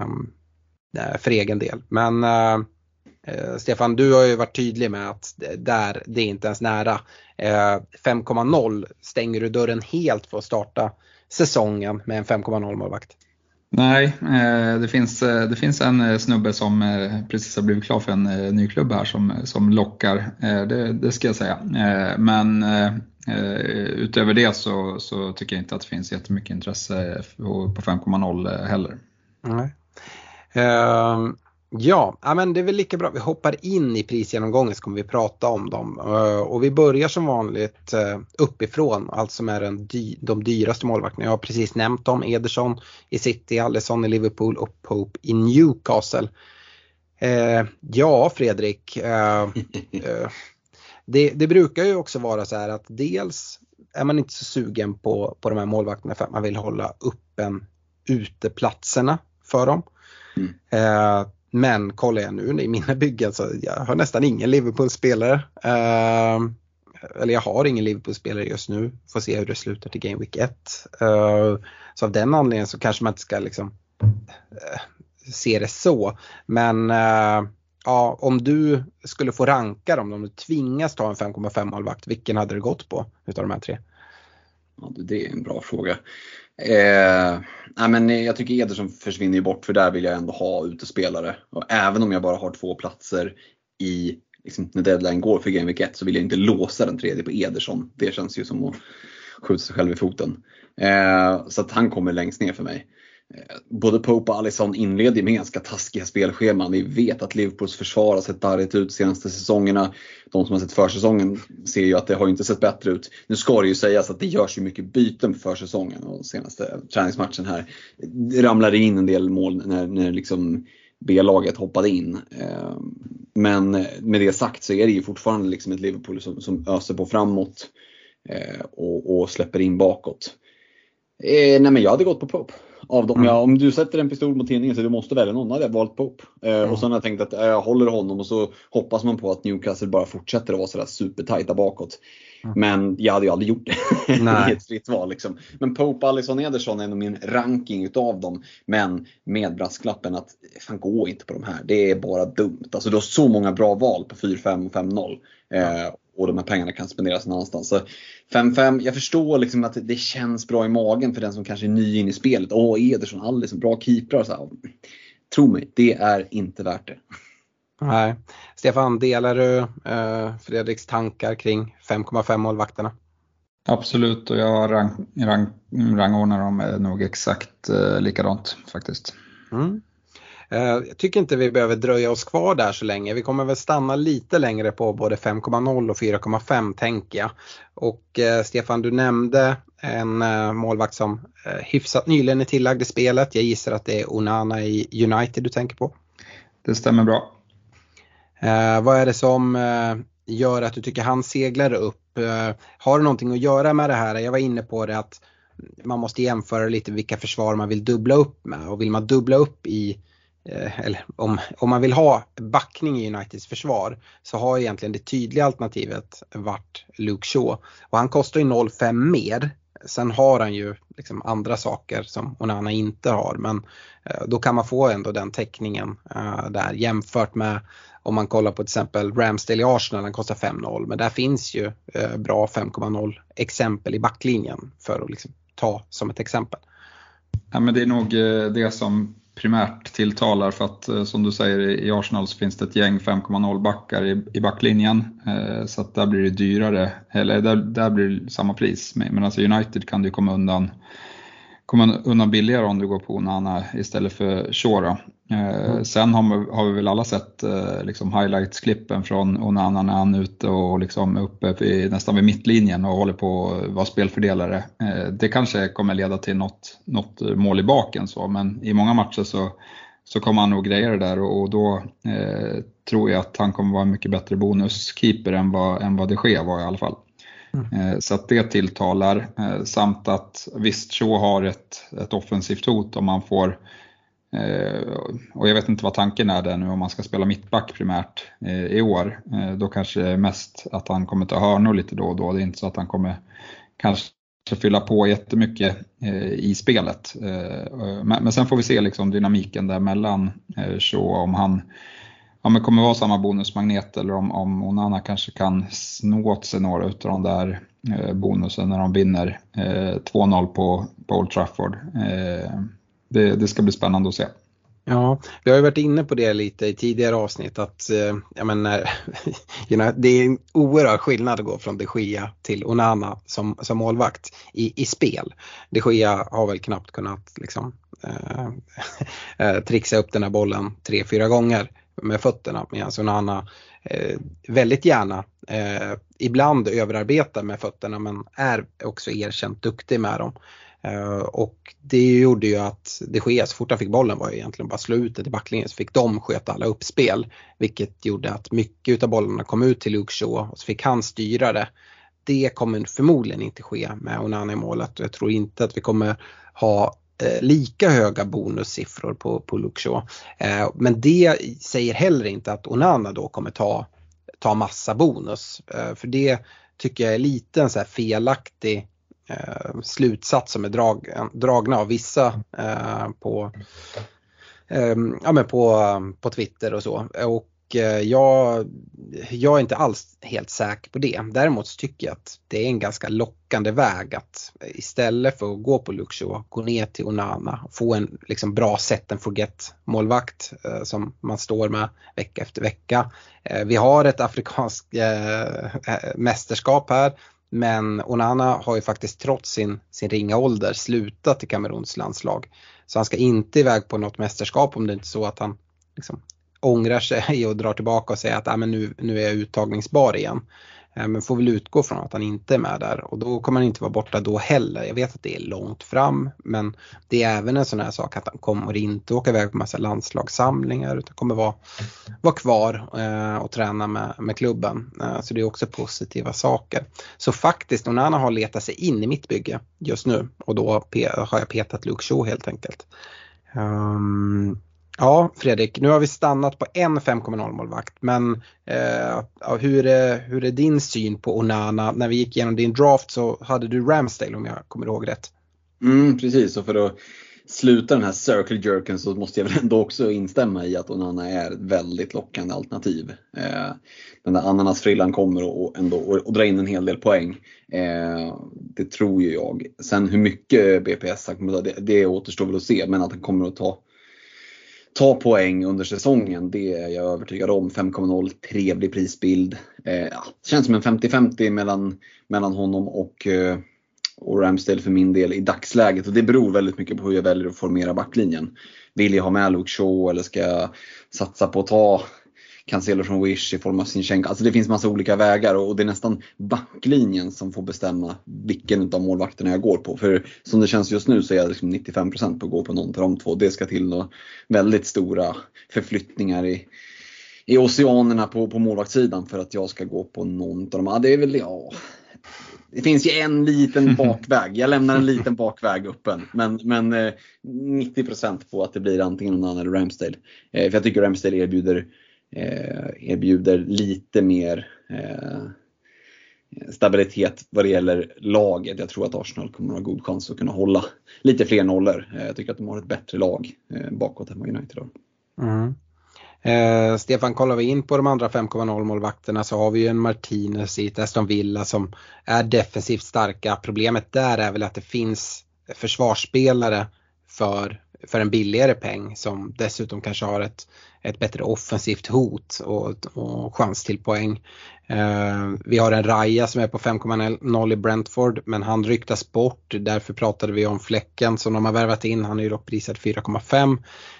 eh, för egen del. Men eh, Stefan, du har ju varit tydlig med att där det är inte ens nära. Eh, fem komma noll stänger du dörren helt för att starta säsongen med en fem komma noll målvakt. Nej, det finns, det finns en snubbe som precis har blivit klar för en ny klubb här som, som lockar, det, det ska jag säga. Men utöver det så, så tycker jag inte att det finns jättemycket intresse på fem komma noll heller. Nej. Uh, ja, men det är väl lika bra. Vi hoppar in i prisgenomgången så kommer vi prata om dem. Uh, och vi börjar som vanligt uh, uppifrån, alltså med den dy- de dyraste målvakterna. Jag har precis nämnt dem, Ederson i City, Alisson i Liverpool och Pope i Newcastle. Uh, ja, Fredrik, uh, uh, det, det brukar ju också vara så här att dels är man inte så sugen på, på de här målvakterna för att man vill hålla uppen uteplatserna för dem. Mm. Uh, Men kollar jag nu i mina byggen så jag har nästan ingen Liverpool-spelare. Uh, eller jag har ingen Liverpool-spelare just nu. Får se hur det slutar till Game Week ett. Uh, så av den anledningen så kanske man inte ska liksom, uh, se det så. Men uh, ja, om du skulle få ranka dem, om du tvingas ta en fem komma fem målvakt, vilken hade du gått på utav de här tre? Ja, det är en bra fråga. Eh, nej, men jag tycker Ederson försvinner ju bort, för där vill jag ändå ha utespelare. Och även om jag bara har två platser i liksom, när deadline går för Game Week ett, så vill jag inte låsa den tredje på Ederson. Det känns ju som att skjuta sig själv i foten. Eh, så att han kommer längst ner för mig. Eh, både Pope och Alisson inleder med ganska taskiga spelscheman. Vi vet att Liverpools försvar har sett darrigt ut senaste säsongerna. De som har sett försäsongen ser ju att det har inte sett bättre ut. Nu ska det ju sägas att det görs ju mycket byten för försäsongen, och senaste träningsmatchen här ramlade in en del mål när, när liksom B-laget hoppade in. Eh, men med det sagt så är det ju fortfarande liksom ett Liverpool som, som öser på framåt eh, och, och släpper in bakåt. Eh, nej men jag hade gått på Pope. Av dem, mm. ja, om du sätter en pistol mot tidningen så du måste välja någon, hade jag valt Pope. Eh, mm. Och så har jag tänkt att eh, jag håller honom, och så hoppas man på att Newcastle bara fortsätter att vara sådär supertajta bakåt. Mm. Men jag hade ju aldrig gjort det. I ett fritt val liksom. Men Pope, Alisson, Ederson är nog min ranking utav dem. Men med brasklappen att fan, gå inte på de här. Det är bara dumt. Alltså du har så många bra val på fyra fem och fem noll. Eh, och de här pengarna kan spenderas någonstans. Så fem fem, jag förstår liksom att det känns bra i magen för den som kanske är ny in i spelet. Åh, Ederson, Alisson, bra keeprar. Så här. Tro mig, det är inte värt det. Nej. Stefan, delar du eh, Fredriks tankar kring fem komma fem målvakterna? Absolut, och jag rang, rang, rangordnar dem nog exakt eh, likadant faktiskt. Mm. Eh, jag tycker inte vi behöver dröja oss kvar där så länge. Vi kommer väl stanna lite längre på både fem komma noll och fyra komma fem, tänker jag. Och eh, Stefan, du nämnde en eh, målvakt som eh, hyfsat nyligen är tillagd i spelet. Jag gissar att det är Onana i United du tänker på. Det stämmer bra. Eh, vad är det som eh, gör att du tycker han seglar upp? Eh, har det någonting att göra med det här? Jag var inne på det att man måste jämföra lite vilka försvar man vill dubbla upp med. Och vill man dubbla upp i, eh, eller om, om man vill ha backning i Uniteds försvar, så har egentligen det tydliga alternativet varit Luke Shaw. Och han kostar ju noll komma fem mer. Sen har han ju liksom andra saker som Onana inte har. Men eh, då kan man få ändå den täckningen eh, där, jämfört med om man kollar på till exempel Ramsdale i Arsenal, den kostar fem noll. Men där finns ju eh, bra fem komma noll exempel i backlinjen för att liksom ta som ett exempel. Ja, men det är nog eh, det som primärt tilltalar, för att eh, som du säger, i Arsenal så finns det ett gäng fem komma noll backar i, i backlinjen. Eh, så att där blir det dyrare, eller där, där blir det samma pris. Men alltså United kan du komma undan komma undan billigare om du går på Onana istället för Shaw. Eh, mm. Sen har, man, har vi väl alla sett eh, liksom highlights-klippen från Onana när han är ute och liksom uppe vid, nästan vid mittlinjen och håller på att vara spelfördelare. Eh, det kanske kommer leda till något, något mål i baken, så, men i många matcher så, så kommer han nog greja det där, och, och då eh, tror jag att han kommer vara en mycket bättre bonuskeeper än vad, än vad det sker var i alla fall. Mm. Så att det tilltalar, samt att visst Shaw har ett, ett offensivt hot om man får, och jag vet inte vad tanken är där nu om man ska spela mittback primärt i år. Då kanske mest att han kommer ta hörnor lite då och då. Det är inte så att han kommer kanske fylla på jättemycket i spelet. Men sen får vi se liksom dynamiken där mellan Shaw, om han Ja, men kommer vara samma bonusmagnet, eller om, om Onana kanske kan snå åt sig några av de där eh, bonusen när de vinner eh, två noll på, på Old Trafford. Eh, det, det ska bli spännande att se. Ja, vi har ju varit inne på det lite i tidigare avsnitt, att eh, jag menar, det är en oerhörd skillnad att gå från De Gea till Onana som, som målvakt i, i spel. De Gea har väl knappt kunnat liksom, eh, trixa upp den här bollen tre, fyra gånger med fötterna, medan Onana eh, väldigt gärna eh, ibland överarbetar med fötterna, men är också erkänt duktig med dem. Uh, och det gjorde ju att det sker så fort han fick bollen var ju egentligen bara slå ut det i backlinjen, så fick de sköta alla uppspel, vilket gjorde att mycket av bollarna kom ut till Luke Shaw och så fick han styra det. Det kommer förmodligen inte ske med Onana i målet, och jag tror inte att vi kommer ha eh, lika höga bonussiffror på, på Luke Shaw. Uh, men det säger heller inte att Onana då kommer ta, ta massa bonus, uh, för det tycker jag är lite en så här felaktig Eh, slutsats som är drag, dragna av vissa eh, på, eh, ja, men på, på Twitter och så. Och jag, jag är inte alls helt säker på det. Däremot så tycker jag att det är en ganska lockande väg att istället för att gå på Luke Shaw, gå ner till Onana och få en liksom bra set and forget målvakt eh, som man står med vecka efter vecka. Eh, vi har ett afrikanskt eh, mästerskap här, men Onana har ju faktiskt trots sin, sin ringa ålder slutat i Kameruns landslag. Så han ska inte iväg på något mästerskap om det inte är så att han liksom ångrar sig och drar tillbaka och säger att ah, men nu, nu är jag uttagningsbar igen. Eh, men får väl utgå från att han inte är med där, och då kommer han inte vara borta då heller. Jag vet att det är långt fram, men det är även en sån här sak att han kommer inte åka iväg på massa landslagssamlingar utan kommer vara, vara kvar eh, och träna med, med klubben. Eh, så det är också positiva saker. Så faktiskt, Onana har letat sig in i mitt bygge just nu, och då pe- har jag petat Luke Shaw helt enkelt. Um, Ja, Fredrik, nu har vi stannat på en fem komma noll målvakt, men eh, ja, hur, är, hur är din syn på Onana? När vi gick igenom din draft så hade du Ramsdale, om jag kommer ihåg rätt. Mm, precis, och för att sluta den här circle jerken så måste jag väl ändå också instämma i att Onana är ett väldigt lockande alternativ. Eh, den där ananasfrillan kommer och, ändå, och, och dra in en hel del poäng. Eh, det tror ju jag. Sen hur mycket B P S han kommer att ta, det, det återstår väl att se, men att han kommer att ta Ta poäng under säsongen, det är jag övertygad om. fem komma noll, trevlig prisbild. Eh, ja, känns som en femtio femtio mellan, mellan honom och, eh, och Ramsdale för min del i dagsläget. Och det beror väldigt mycket på hur jag väljer att formera backlinjen. Vill jag ha med Luke Shaw eller ska jag satsa på att ta Cancelo från Wish i form av Zinchenko? Alltså det finns massa olika vägar, och det är nästan backlinjen som får bestämma vilken av målvakterna jag går på. För som det känns just nu så är jag liksom nittiofem procent på att gå på någon av de två. Det ska till då väldigt stora förflyttningar i, i oceanerna på, på målvaktssidan för att jag ska gå på någon av dem. Ja, det är väl, ja... Det finns ju en liten bakväg. Jag lämnar en liten bakväg öppen. Men, men eh, nittio procent på att det blir antingen någon annan eller Ramsdale. Eh, för jag tycker Ramsdale erbjuder Eh, erbjuder lite mer eh, stabilitet vad det gäller laget. Jag tror att Arsenal kommer att ha god chans att kunna hålla lite fler nollor. Eh, jag tycker att de har ett bättre lag eh, bakåt än United då. Mm. Eh, Stefan, kollar vi in på de andra fem komma noll målvakterna så har vi ju en Martinez i Aston Villa som är defensivt starka. Problemet där är väl att det finns försvarsspelare för, för en billigare peng som dessutom kanske har ett, ett bättre offensivt hot och, och chans till poäng. Eh, vi har en Raya som är på fem komma noll i Brentford, men han ryktas bort. Därför pratade vi om Fläcken som de har värvat in. Han är ju dock prisad fyra komma fem.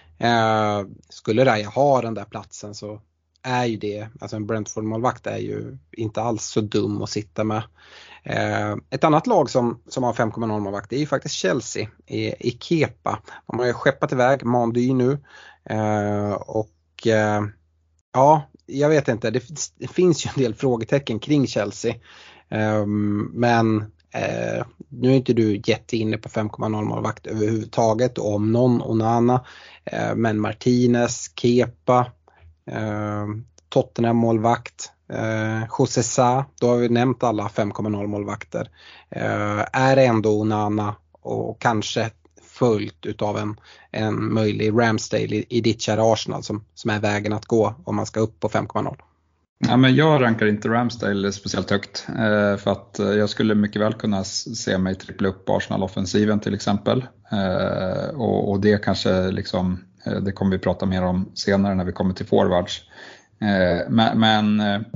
Eh, skulle Raya ha den där platsen så är ju det, alltså en Brentford-målvakt är ju inte alls så dum att sitta med. Eh, ett annat lag som, som har fem komma noll målvakt är ju faktiskt Chelsea i, i Kepa. De har ju skeppat iväg Mandy nu eh, och eh, ja, jag vet inte, det, det finns ju en del frågetecken kring Chelsea. Eh, men eh, nu är inte du jätteinne på fem komma noll målvakt överhuvudtaget, om någon Onana, eh, men Martinez, Kepa, eh, Tottenham målvakt, eh, José Sa, då har vi nämnt alla fem komma noll målvakter. Eh, är det ändå Onana och kanske följt utav en, en möjlig Ramsdale i, i ditt kära Arsenal som, som är vägen att gå om man ska upp på fem komma noll? Ja, men jag rankar inte Ramsdale speciellt högt eh, för att jag skulle mycket väl kunna se mig trippla upp Arsenal-offensiven till exempel. Eh, och, och det kanske liksom, eh, det kommer vi prata mer om senare när vi kommer till forwards. Eh, men men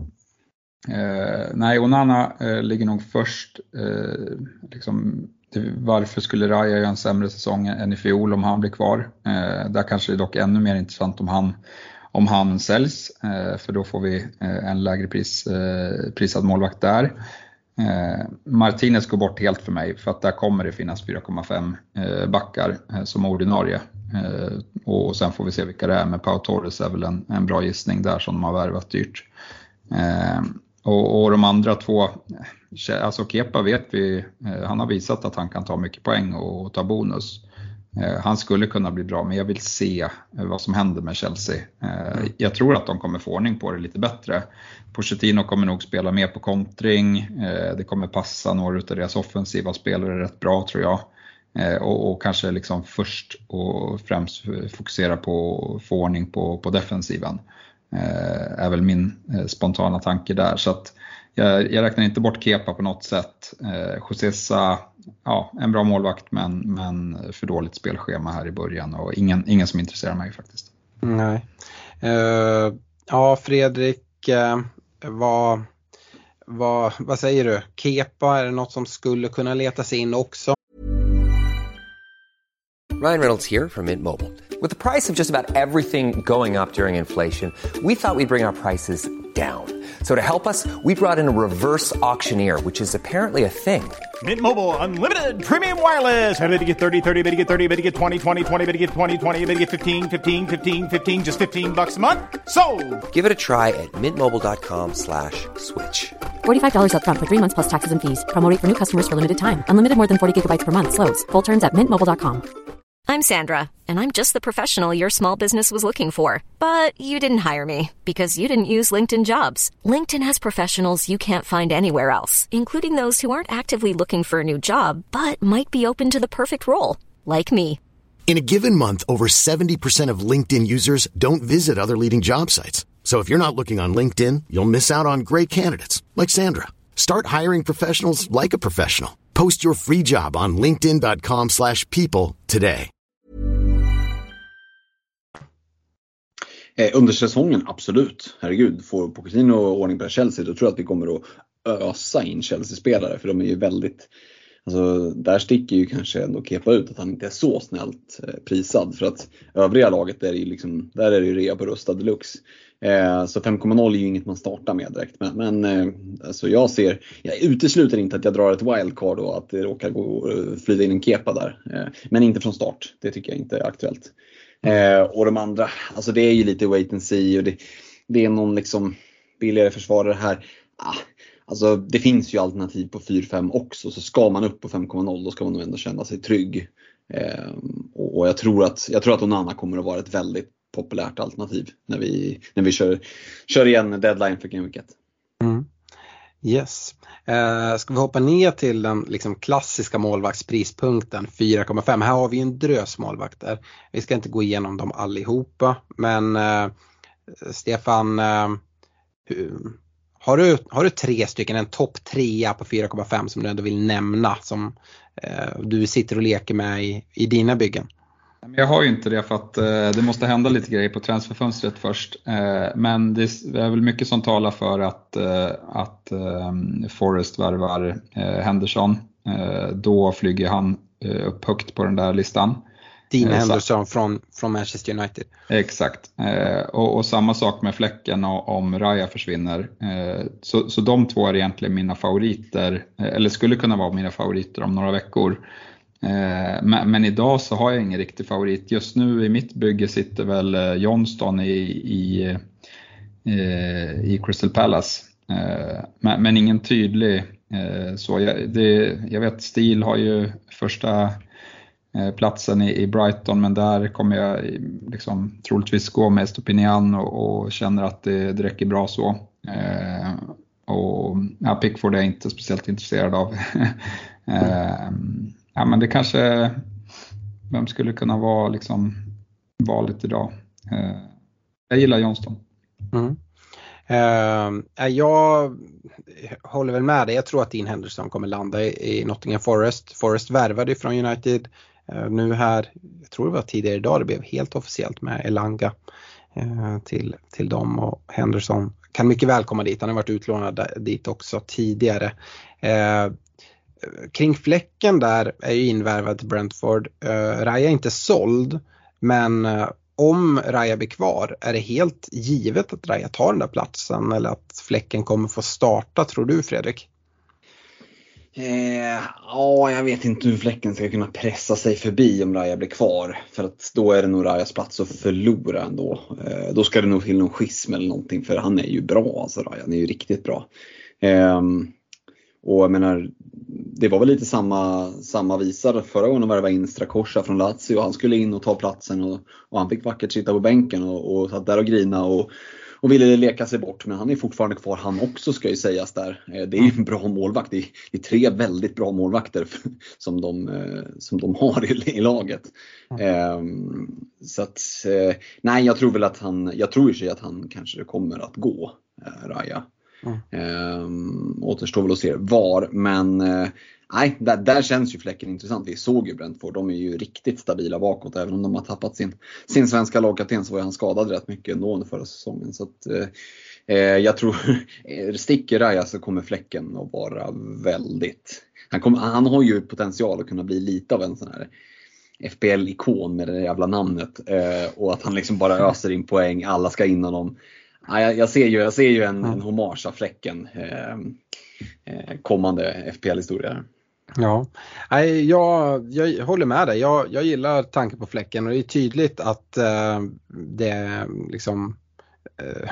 eh, nej, Onana eh, ligger nog först. Eh, liksom, det, varför skulle Raya göra en sämre säsong än i fjol om han blir kvar? Eh, där kanske det är dock ännu mer intressant om han Om han säljs, för då får vi en lägre pris, prisad målvakt där. Martinez går bort helt för mig, för att där kommer det finnas fyra komma fem backar som ordinarie. Och sen får vi se vilka det är, men Pau Torres är väl en, en bra gissning där som de har värvat dyrt. Och, och de andra två, alltså Kepa vet vi, han har visat att han kan ta mycket poäng och ta bonus. Han skulle kunna bli bra, men jag vill se vad som händer med Chelsea. Jag tror att de kommer få ordning på det lite bättre. Pochettino kommer nog spela mer på kontring. Det kommer passa några av deras offensiva spelare rätt bra, tror jag. Och, och kanske liksom först och främst fokusera på att få ordning på, på defensiven. eh, är väl min eh, spontana tanke där. Så att jag, jag räknar inte bort Kepa på något sätt. Eh, Josesa, ja, en bra målvakt men, men för dåligt spelschema här i början och ingen, ingen som intresserar mig faktiskt. Nej. Uh, ja, Fredrik, uh, vad, vad, vad säger du? Kepa, är det något som skulle kunna leta sig in också? Ryan Reynolds here from Mint Mobile. With the price of just about everything going up during inflation, we thought we'd bring our prices down. So to help us, we brought in a reverse auctioneer, which is apparently a thing. Mint Mobile Unlimited Premium Wireless. How to get thirty, thirty, how to get thirty, how to get twenty, twenty, twenty, how to get twenty, twenty, how to get fifteen, fifteen, fifteen, fifteen, just fifteen bucks a month? Sold! Give it a try at mintmobile.com slash switch. forty-five dollars up front for three months plus taxes and fees. Promo rate for new customers for limited time. Unlimited more than forty gigabytes per month. Slows full terms at mint mobile dot com. I'm Sandra, and I'm just the professional your small business was looking for. But you didn't hire me because you didn't use LinkedIn Jobs. LinkedIn has professionals you can't find anywhere else, including those who aren't actively looking for a new job, but might be open to the perfect role, like me. In a given month, over seventy percent of LinkedIn users don't visit other leading job sites. So if you're not looking on LinkedIn, you'll miss out on great candidates, like Sandra. Start hiring professionals like a professional. Post your free job on linkedin dot com slash people today. Eh, under säsongen, absolut. Herregud, får Pochettino ordning på Chelsea, då tror jag att vi kommer att ösa in Chelsea-spelare. För de är ju väldigt, alltså där sticker ju kanske ändå Kepa ut att han inte är så snällt eh, prisad. För att övriga laget är ju liksom, där är det ju rea på rustad deluxe. Eh, så fem komma noll är ju inget man startar med direkt. Men, men eh, alltså jag ser, jag utesluter inte att jag drar ett wildcard och att det råkar gå flyga in en Kepa där. Eh, men inte från start, det tycker jag inte är aktuellt. Eh, och de andra, alltså det är ju lite wait and see och det, det är någon liksom billigare försvarare här. Ah, alltså det finns ju alternativ på fyra fem också, så ska man upp på fem komma noll då ska man nog ändå känna sig trygg. Eh, och, och jag tror att jag tror att Onana kommer att vara ett väldigt populärt alternativ när vi när vi kör kör igen deadline för Game Week ett. Mm. Yes. Eh, ska vi hoppa ner till den liksom klassiska målvaktsprispunkten fyra komma fem. Här har vi en drös målvakter. Vi ska inte gå igenom dem allihopa. Men eh, Stefan, eh, har, du, har du tre stycken, en topp trea på fyra komma fem som du ändå vill nämna som eh, du sitter och leker med i, i dina byggen? Jag har ju inte det för att eh, det måste hända lite grejer på transferfönstret först. Eh, men det är väl mycket som talar för att, eh, att eh, Forrest värvar eh, Henderson. Eh, då flyger han eh, upp högt på den där listan. Dean eh, Henderson från, från Manchester United. Exakt. Eh, och, och samma sak med Fläcken och, om Raya försvinner. Eh, så, så de två är egentligen mina favoriter. Eh, eller skulle kunna vara mina favoriter om några veckor. Men, men idag så har jag ingen riktig favorit. Just nu i mitt bygge sitter väl Johnston i, i, i Crystal Palace. Men, men ingen tydlig. Så jag, det, jag vet Steele har ju första platsen i, i Brighton. Men där kommer jag liksom troligtvis gå med Stupinian och, och känner att det, det räcker bra så. Och ja, Pickford är jag inte speciellt intresserad av. Ja, men det kanske, vem skulle kunna vara liksom valet idag? Eh, jag gillar Johnston. Mm. Uh, jag håller väl med dig. Jag tror att Dean Henderson kommer landa i, i Nottingham Forest. Forest värvade från United. Uh, nu här, jag tror det var tidigare idag, det blev helt officiellt med Elanga uh, till, till dem. Och Henderson kan mycket väl komma dit. Han har varit utlånad dit också tidigare. Uh, Kring Fläcken där är ju invärvad till Brentford. Uh, Raya är inte såld, men uh, om Raya blir kvar, är det helt givet att Raya tar den där platsen eller att Fläcken kommer få starta, tror du, Fredrik? Eh, ja, jag vet inte hur Fläcken ska kunna pressa sig förbi om Raya blir kvar. För att då är det nog Rayas plats att förlora ändå. Eh, då ska det nog till någon schism eller någonting, för han är ju bra, alltså Raya, han är ju riktigt bra. Eh, och jag menar, det var väl lite samma, samma visar förra gången när det var in Strakosha från Lazio. Han skulle in och ta platsen och, och han fick vackert sitta på bänken och, och satt där och grina och, och ville leka sig bort, men han är fortfarande kvar han också, ska ju sägas där. Det är ju en bra målvakt, det är, det är tre väldigt bra målvakter som de, som de har i, i laget. Mm. Så att, nej, jag tror väl att han, jag tror ju att han kanske kommer att gå, Raya. Mm. Um, återstår väl att se var, men uh, nej, där, där känns ju Fläcken intressant. Vi såg ju Brentford, de är ju riktigt stabila bakåt, även om de har tappat sin, sin svenska lagkapten, så var han skadad rätt mycket ändå under förra säsongen. Så att, uh, uh, jag tror sticker Raya så kommer Fläcken att vara väldigt, han, kommer, han har ju potential att kunna bli lite av en sån här F P L-ikon med det jävla namnet, uh, och att han liksom bara öser in poäng, alla ska in honom. Ja, jag, jag ser ju, jag ser ju en, en hommage av Fläcken eh, eh, kommande F P L-historia. Ja, Nej, jag, jag håller med dig. Jag, jag gillar tanken på Fläcken, och det är tydligt att eh, det liksom eh,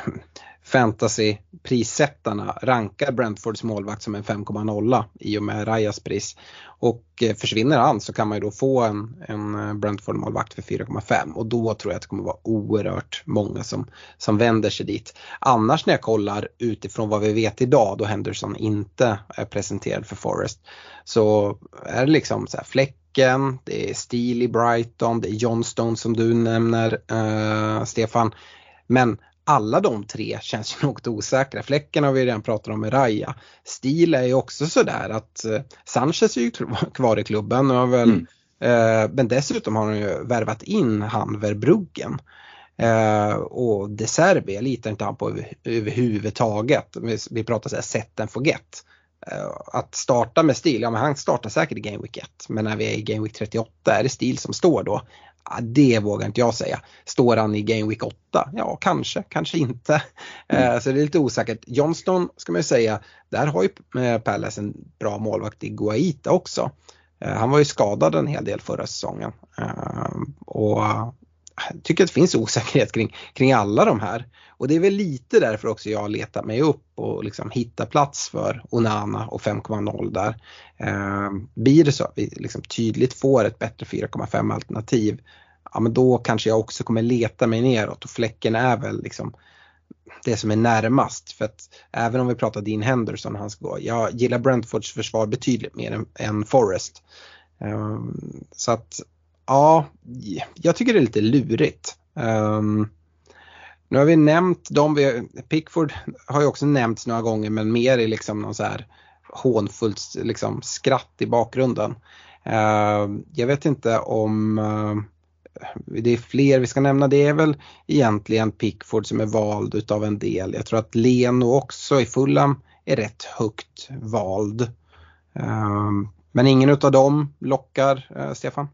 fantasy-prissättarna rankar Brentfords målvakt som en fem komma noll i och med Rayas pris. Och eh, försvinner han så kan man ju då få en, en Brentford-målvakt för fyra komma fem, och då tror jag att det kommer vara oerhört många som, som vänder sig dit. Annars när jag kollar utifrån vad vi vet idag, då Henderson inte är presenterad för Forest, så är det liksom så här Fläcken, det är Steele i Brighton, det är Johnstone som du nämner, eh, Stefan. Men alla de tre känns ju något osäkra. Fläcken har vi redan pratat om med Raya. Stil är ju också sådär att eh, Sanchez är ju kvar i klubben och väl, mm. eh, men dessutom har han ju värvat in han Verbruggen. Eh, och De Serbi litar inte han på över, överhuvudtaget. Vi, vi pratar såhär set and forget. Eh, att starta med Stil, ja men han startar säkert i Game Week ett. Men när vi är i Game Week trettioåtta är det Stil som står då. Ja, det vågar inte jag säga. Står han i Game Week åtta? Ja, kanske, kanske inte. Mm. Eh, så det är lite osäkert. Johnston ska man ju säga, där har ju Palace en bra målvakt i Guaita också. Eh, han var ju skadad en hel del förra säsongen. Eh, och jag tycker att det finns osäkerhet kring, kring alla de här. Och det är väl lite därför också jag letar mig upp och liksom hittar plats för Onana och fem komma noll där. Eh, blir det så att vi liksom tydligt får ett bättre fyra komma fem alternativ, ja men då kanske jag också kommer leta mig neråt, och Fläcken är väl liksom det som är närmast. För att även om vi pratar Dean Henderson, han ska gå, jag gillar Brentfords försvar betydligt mer än, än Forest. Eh, så att ja, jag tycker det är lite lurigt. Um, nu har vi nämnt dem, vi, Pickford har ju också nämnts några gånger, men mer i liksom någon så här hånfullt liksom skratt i bakgrunden. Uh, jag vet inte om uh, det är fler vi ska nämna. Det är väl egentligen Pickford som är vald utav en del. Jag tror att Leno också i Fulham är rätt högt vald. Uh, men ingen utav dem lockar, uh, Stefan?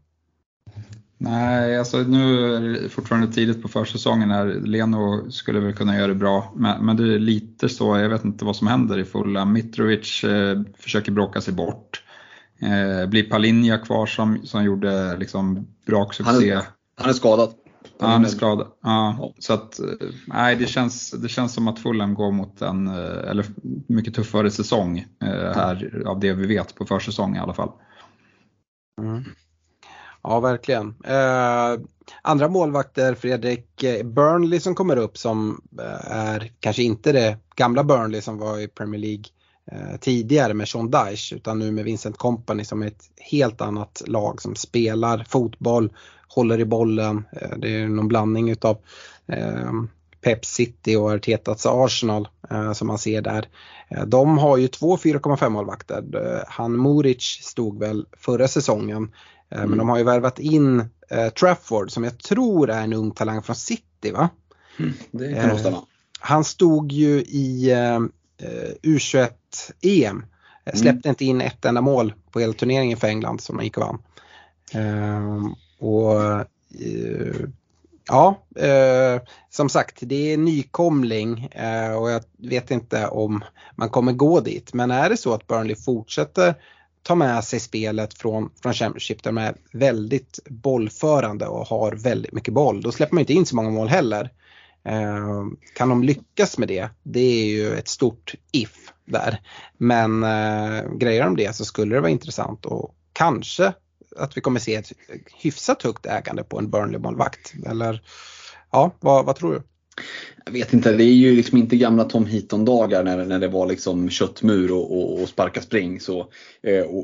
Nej, alltså nu är det fortfarande tidigt på försäsongen här. Leno skulle väl kunna göra det bra, men, men det är lite så, jag vet inte vad som händer i Fulham. Mitrovic eh, försöker bråka sig bort. Eh, blir Palinja kvar som, som gjorde liksom bra succé? Han, han är skadad. Ja, han är skadad. Ja, ja. Så att, nej, det känns, det känns som att Fulham går mot en eller mycket tuffare säsong eh, här av det vi vet på försäsong i alla fall. Mm. Ja, verkligen. Eh, andra målvakter, Fredrik, Burnley som kommer upp, som är kanske inte det gamla Burnley som var i Premier League eh, tidigare med Sean Dyche, utan nu med Vincent Kompany som är ett helt annat lag som spelar fotboll, håller i bollen. Eh, det är någon blandning utav eh, Pep City och Artetas Arsenal eh, som man ser där. Eh, de har ju två fyra komma fem målvakter. Eh, han Muric stod väl förra säsongen. Mm. Men de har ju värvat in eh, Trafford som jag tror är en ung talang från City, va? Mm, det kan nog stämma. Eh, han stod ju i eh, U tjugoett E M. Mm. Släppte inte in ett enda mål på hela turneringen för England som man gick och vann. Eh, och eh, ja, eh, som sagt, det är nykomling eh, och jag vet inte om man kommer gå dit. Men är det så att Burnley fortsätter ta med sig spelet från, från Championship, där de är väldigt bollförande och har väldigt mycket boll, då släpper man inte in så många mål heller. Eh, kan de lyckas med det? Det är ju ett stort if där. Men eh, grejer om det så skulle det vara intressant, och kanske att vi kommer se ett hyfsat högt ägande på en Burnley-målvakt. Eller ja, vad, vad tror du? Jag vet inte, det är ju liksom inte gamla Tom Heaton-dagar när, när det var liksom köttmur och, och, och sparka spring. Så, eh, och,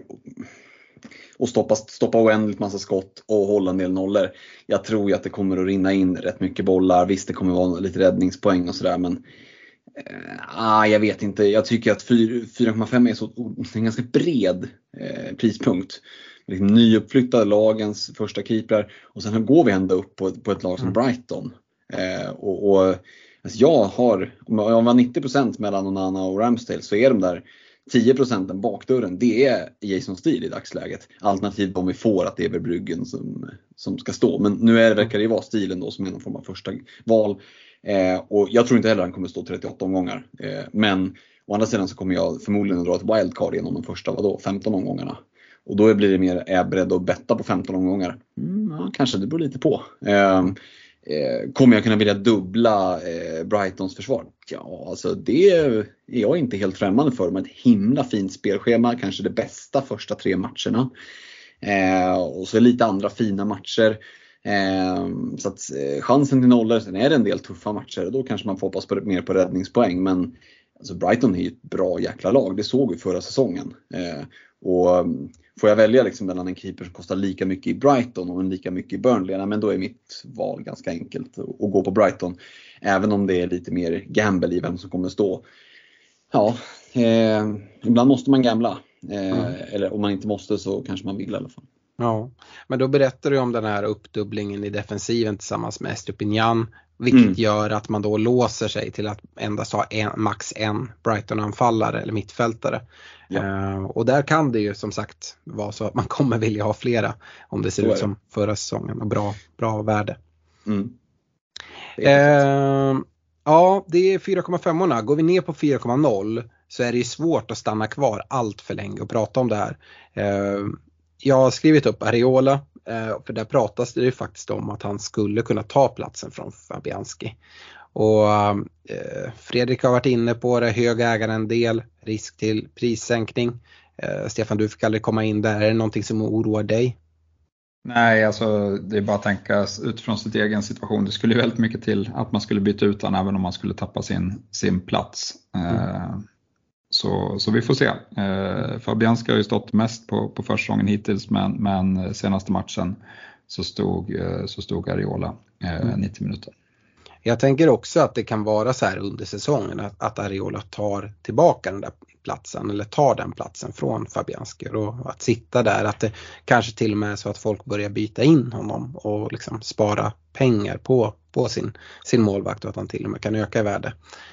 och stoppa, stoppa oändligt massa skott och hålla en del nollor. Jag tror ju att det kommer att rinna in rätt mycket bollar. Visst, det kommer att vara lite räddningspoäng och sådär, men eh, ah, jag vet inte. Jag tycker att fyra komma fem är så, en ganska bred eh, prispunkt. Liksom nyuppflyttade lagens första keeprar, och sen går vi ända upp på, på ett lag som Brighton. Eh, och, och alltså jag har, om jag var nittio procent mellan Onana och Ramsdale, så är de där tio procent bakdörren, det är Jason Steele i dagsläget. Alternativt om vi får att det är Verbruggen som, som ska stå. Men nu är det, verkar det vara Stilen då som är någon form av första val. Eh, och jag tror inte heller han kommer stå trettioåtta omgångar. Eh, men å andra sidan så kommer jag förmodligen att dra ett wildcard genom de första vadå, femton omgångarna. Och då blir det mer, är jag beredd att betta på femton omgångar? Mm, ja, kanske, det beror lite på. Eh, eh, kommer jag kunna vilja dubbla eh, Brightons försvar? Ja, alltså det är jag inte helt främmande för. Med ett himla fint spelschema, kanske det bästa första tre matcherna. Eh, och så lite andra fina matcher. Eh, så att eh, chansen till nollor, sen är det en del tuffa matcher. Då kanske man får hoppas på, mer på räddningspoäng. Men alltså Brighton är ju ett bra jäkla lag, det såg vi förra säsongen. Eh, och får jag välja liksom mellan en keeper som kostar lika mycket i Brighton och en lika mycket i Burnley, men då är mitt val ganska enkelt att gå på Brighton. Även om det är lite mer gamble i vem som kommer stå. Ja, eh, ibland måste man gambla. Eh, mm. Eller om man inte måste så kanske man vill i alla fall. Ja, men då berättar du om den här uppdubblingen i defensiven tillsammans med Estupiñán. Vilket mm. gör att man då låser sig till att endast ha en, max en Brighton-anfallare eller mittfältare. Ja. Uh, och där kan det ju som sagt vara så att man kommer vilja ha flera om det ser så ut som förra säsongen och bra, bra värde. Mm. Det uh, ja, det är fyra komma fem-orna. Går vi ner på fyra komma noll så är det ju svårt att stanna kvar allt för länge och prata om det här. Uh, jag har skrivit upp Areola. För där pratas det ju faktiskt om att han skulle kunna ta platsen från Fabianski. Och eh, Fredrik har varit inne på det, hög ägarandel, risk till prissänkning. Eh, Stefan, du fick aldrig komma in där. Är det någonting som oroar dig? Nej, alltså det är bara att tänka utifrån sitt egen situation. Det skulle ju väldigt mycket till att man skulle byta ut han även om man skulle tappa sin, sin plats. Mm. Eh, Så, så vi får se. Eh, Fabianski har ju stått mest på, på försäsongen hittills, men, men senaste matchen så stod, eh, så stod Areola eh, mm. nittio minuter. Jag tänker också att det kan vara så här under säsongen att, att Areola tar tillbaka den där platsen eller tar den platsen från Fabianski, och att sitta där, att det kanske till och med är så att folk börjar byta in honom och liksom spara pengar på, på sin, sin målvakt, och att han till och med kan öka i värde.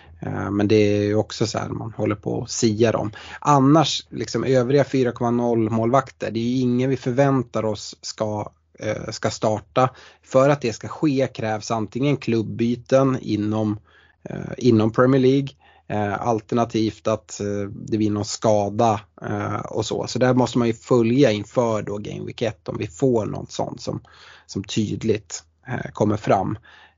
Men det är ju också så här man håller på att sia dem. Annars liksom övriga fyra komma noll målvakter, det är ju ingen vi förväntar oss ska, eh, ska starta. För att det ska ske krävs antingen klubbbyten inom, eh, inom Premier League. Eh, alternativt att eh, det blir någon skada eh, och så. Så där måste man ju följa inför då Game Week ett om vi får något sånt som, som tydligt eh, kommer fram.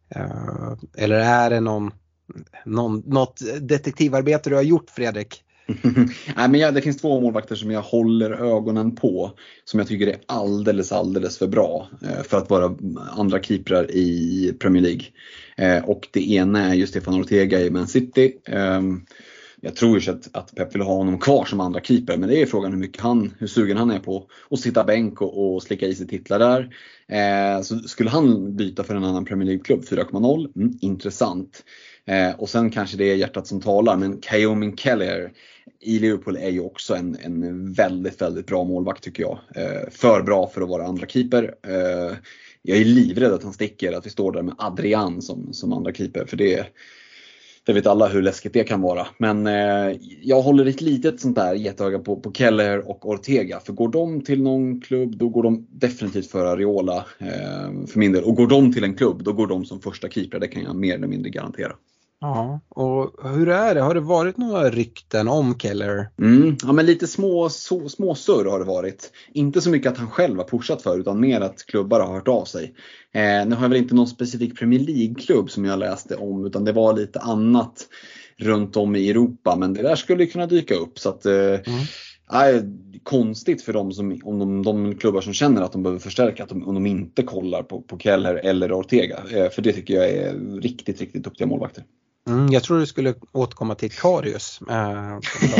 Eh, eller är det någon Någon, något detektivarbete du har gjort, Fredrik? Nej, men ja, det finns två målvakter som jag håller ögonen på, som jag tycker är alldeles, alldeles för bra eh, för att vara andra keeprar i Premier League. Eh, och det ena är just Stefan Ortega i Man City. Eh, jag tror ju att, att Pep vill ha honom kvar som andra keeper, men det är frågan hur mycket han, hur sugen han är på att sitta bänk och, och slicka i sig titlar där. Eh, så skulle han byta för en annan Premier League-klubb, fyra komma noll, mm, intressant. Eh, och sen kanske det är hjärtat som talar, men Kaomin Kelleher i Liverpool är ju också en, en väldigt, väldigt bra målvakt tycker jag. Eh, för bra för att vara andra keeper. Eh, jag är livrädd att han sticker, att vi står där med Adrian som, som andra keeper, för det, det vet alla hur läskigt det kan vara. Men eh, jag håller ett litet sånt där jätteöga på, på Kelleher och Ortega, för går de till någon klubb då går de definitivt för Areola eh, för min del. Och går de till en klubb då går de som första keeper, det kan jag mer eller mindre garantera. Ja, och hur är det? Har det varit några rykten om Kelleher? Mm, ja, men lite små, så, små surr har det varit. Inte så mycket att han själv har pushat för, utan mer att klubbar har hört av sig. Eh, nu har jag väl inte någon specifik Premier League-klubb som jag läste om, utan det var lite annat runt om i Europa. Men det där skulle kunna dyka upp, så att... Eh, mm. är konstigt för dem som, om de, de klubbar som känner att de behöver förstärka, att de, om de inte kollar på, på Kelleher eller Ortega. Eh, för det tycker jag är riktigt, riktigt duktiga målvakter. Mm, jag tror du skulle återkomma till Karius. Äh,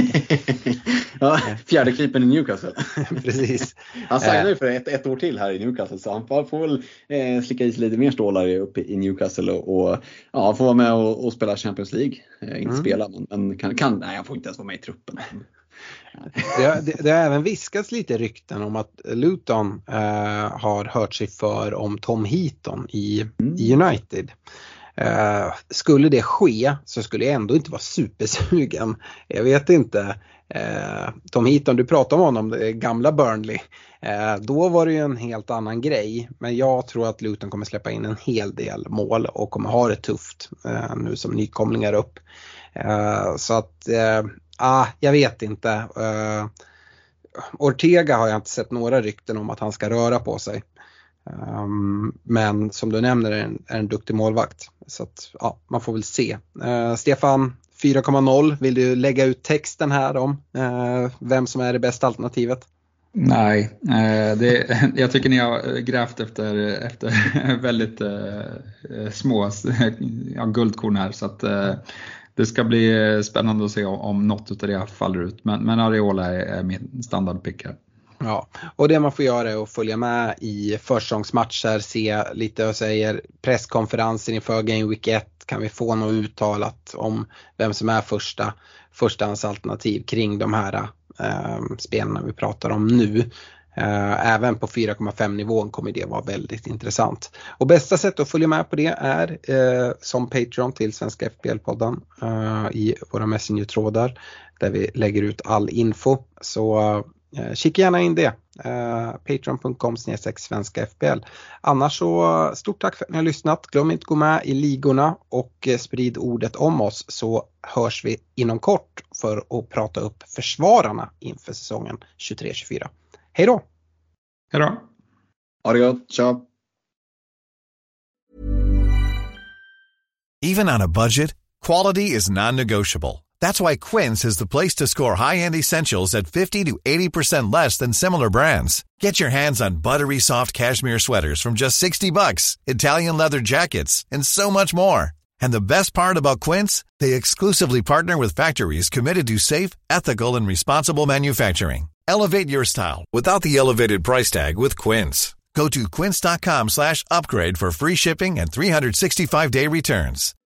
ja, fjärde klippen i Newcastle. Precis. Han signar ju för ett, ett år till här i Newcastle, så han får väl eh, slicka i sig lite mer stålar uppe i Newcastle och, och ja, får vara med och, och spela Champions League. Eh, inte mm. spela, men, men kan, kan, nej, han får inte ens vara med i truppen. Det, det, det har även viskats lite rykten om att Luton eh, har hört sig för om Tom Heaton i, mm. i United. Uh, skulle det ske så skulle jag ändå inte vara supersugen. Jag vet inte. Uh, Tom Heaton, du pratade om honom, det gamla Burnley. Uh, då var det ju en helt annan grej. Men jag tror att Luton kommer släppa in en hel del mål och kommer ha det tufft uh, nu som nykomlingar upp. Uh, så att, uh, ah, jag vet inte. Uh, Ortega har jag inte sett några rykten om att han ska röra på sig. Um, men som du nämner är en, är en duktig målvakt. Så att, ja, man får väl se. Uh, Stefan, fyra komma noll. Vill du lägga ut texten här om uh, vem som är det bästa alternativet? Nej, uh, det, jag tycker ni har grävt efter, efter väldigt uh, små ja, guldkorn här. Så att uh, det ska bli spännande att se om, om något av det faller ut. Men, men Areola är, är min standardpick här. Ja, och det man får göra är att följa med i försäsongsmatcher, se lite och säger presskonferensen inför Game Week ett, kan vi få något uttalat om vem som är första förstahandsalternativ kring de här eh, spelarna vi pratar om nu. Eh, även på fyra komma fem nivån kommer det vara väldigt intressant. Och bästa sätt att följa med på det är eh, som Patreon till Svenska F P L-podden eh, i våra Messenger-trådar där vi lägger ut all info. Så Eh, kika gärna in det. Eh, patreon punkt com snedstreck svenska F P L. Annars så stort tack för att ni har lyssnat. Glöm inte att gå med i ligorna och eh, sprid ordet om oss, så hörs vi inom kort för att prata upp försvararna inför säsongen tjugotre tjugofyra. Hej då! Hej då! Ha det gott, ciao! Even on a budget, quality is non-negotiable. That's why Quince is the place to score high-end essentials at fifty to eighty percent less than similar brands. Get your hands on buttery soft cashmere sweaters from just sixty bucks, Italian leather jackets, and so much more. And the best part about Quince, they exclusively partner with factories committed to safe, ethical, and responsible manufacturing. Elevate your style without the elevated price tag with Quince. Go to quince dot com slash upgrade for free shipping and three sixty-five day returns.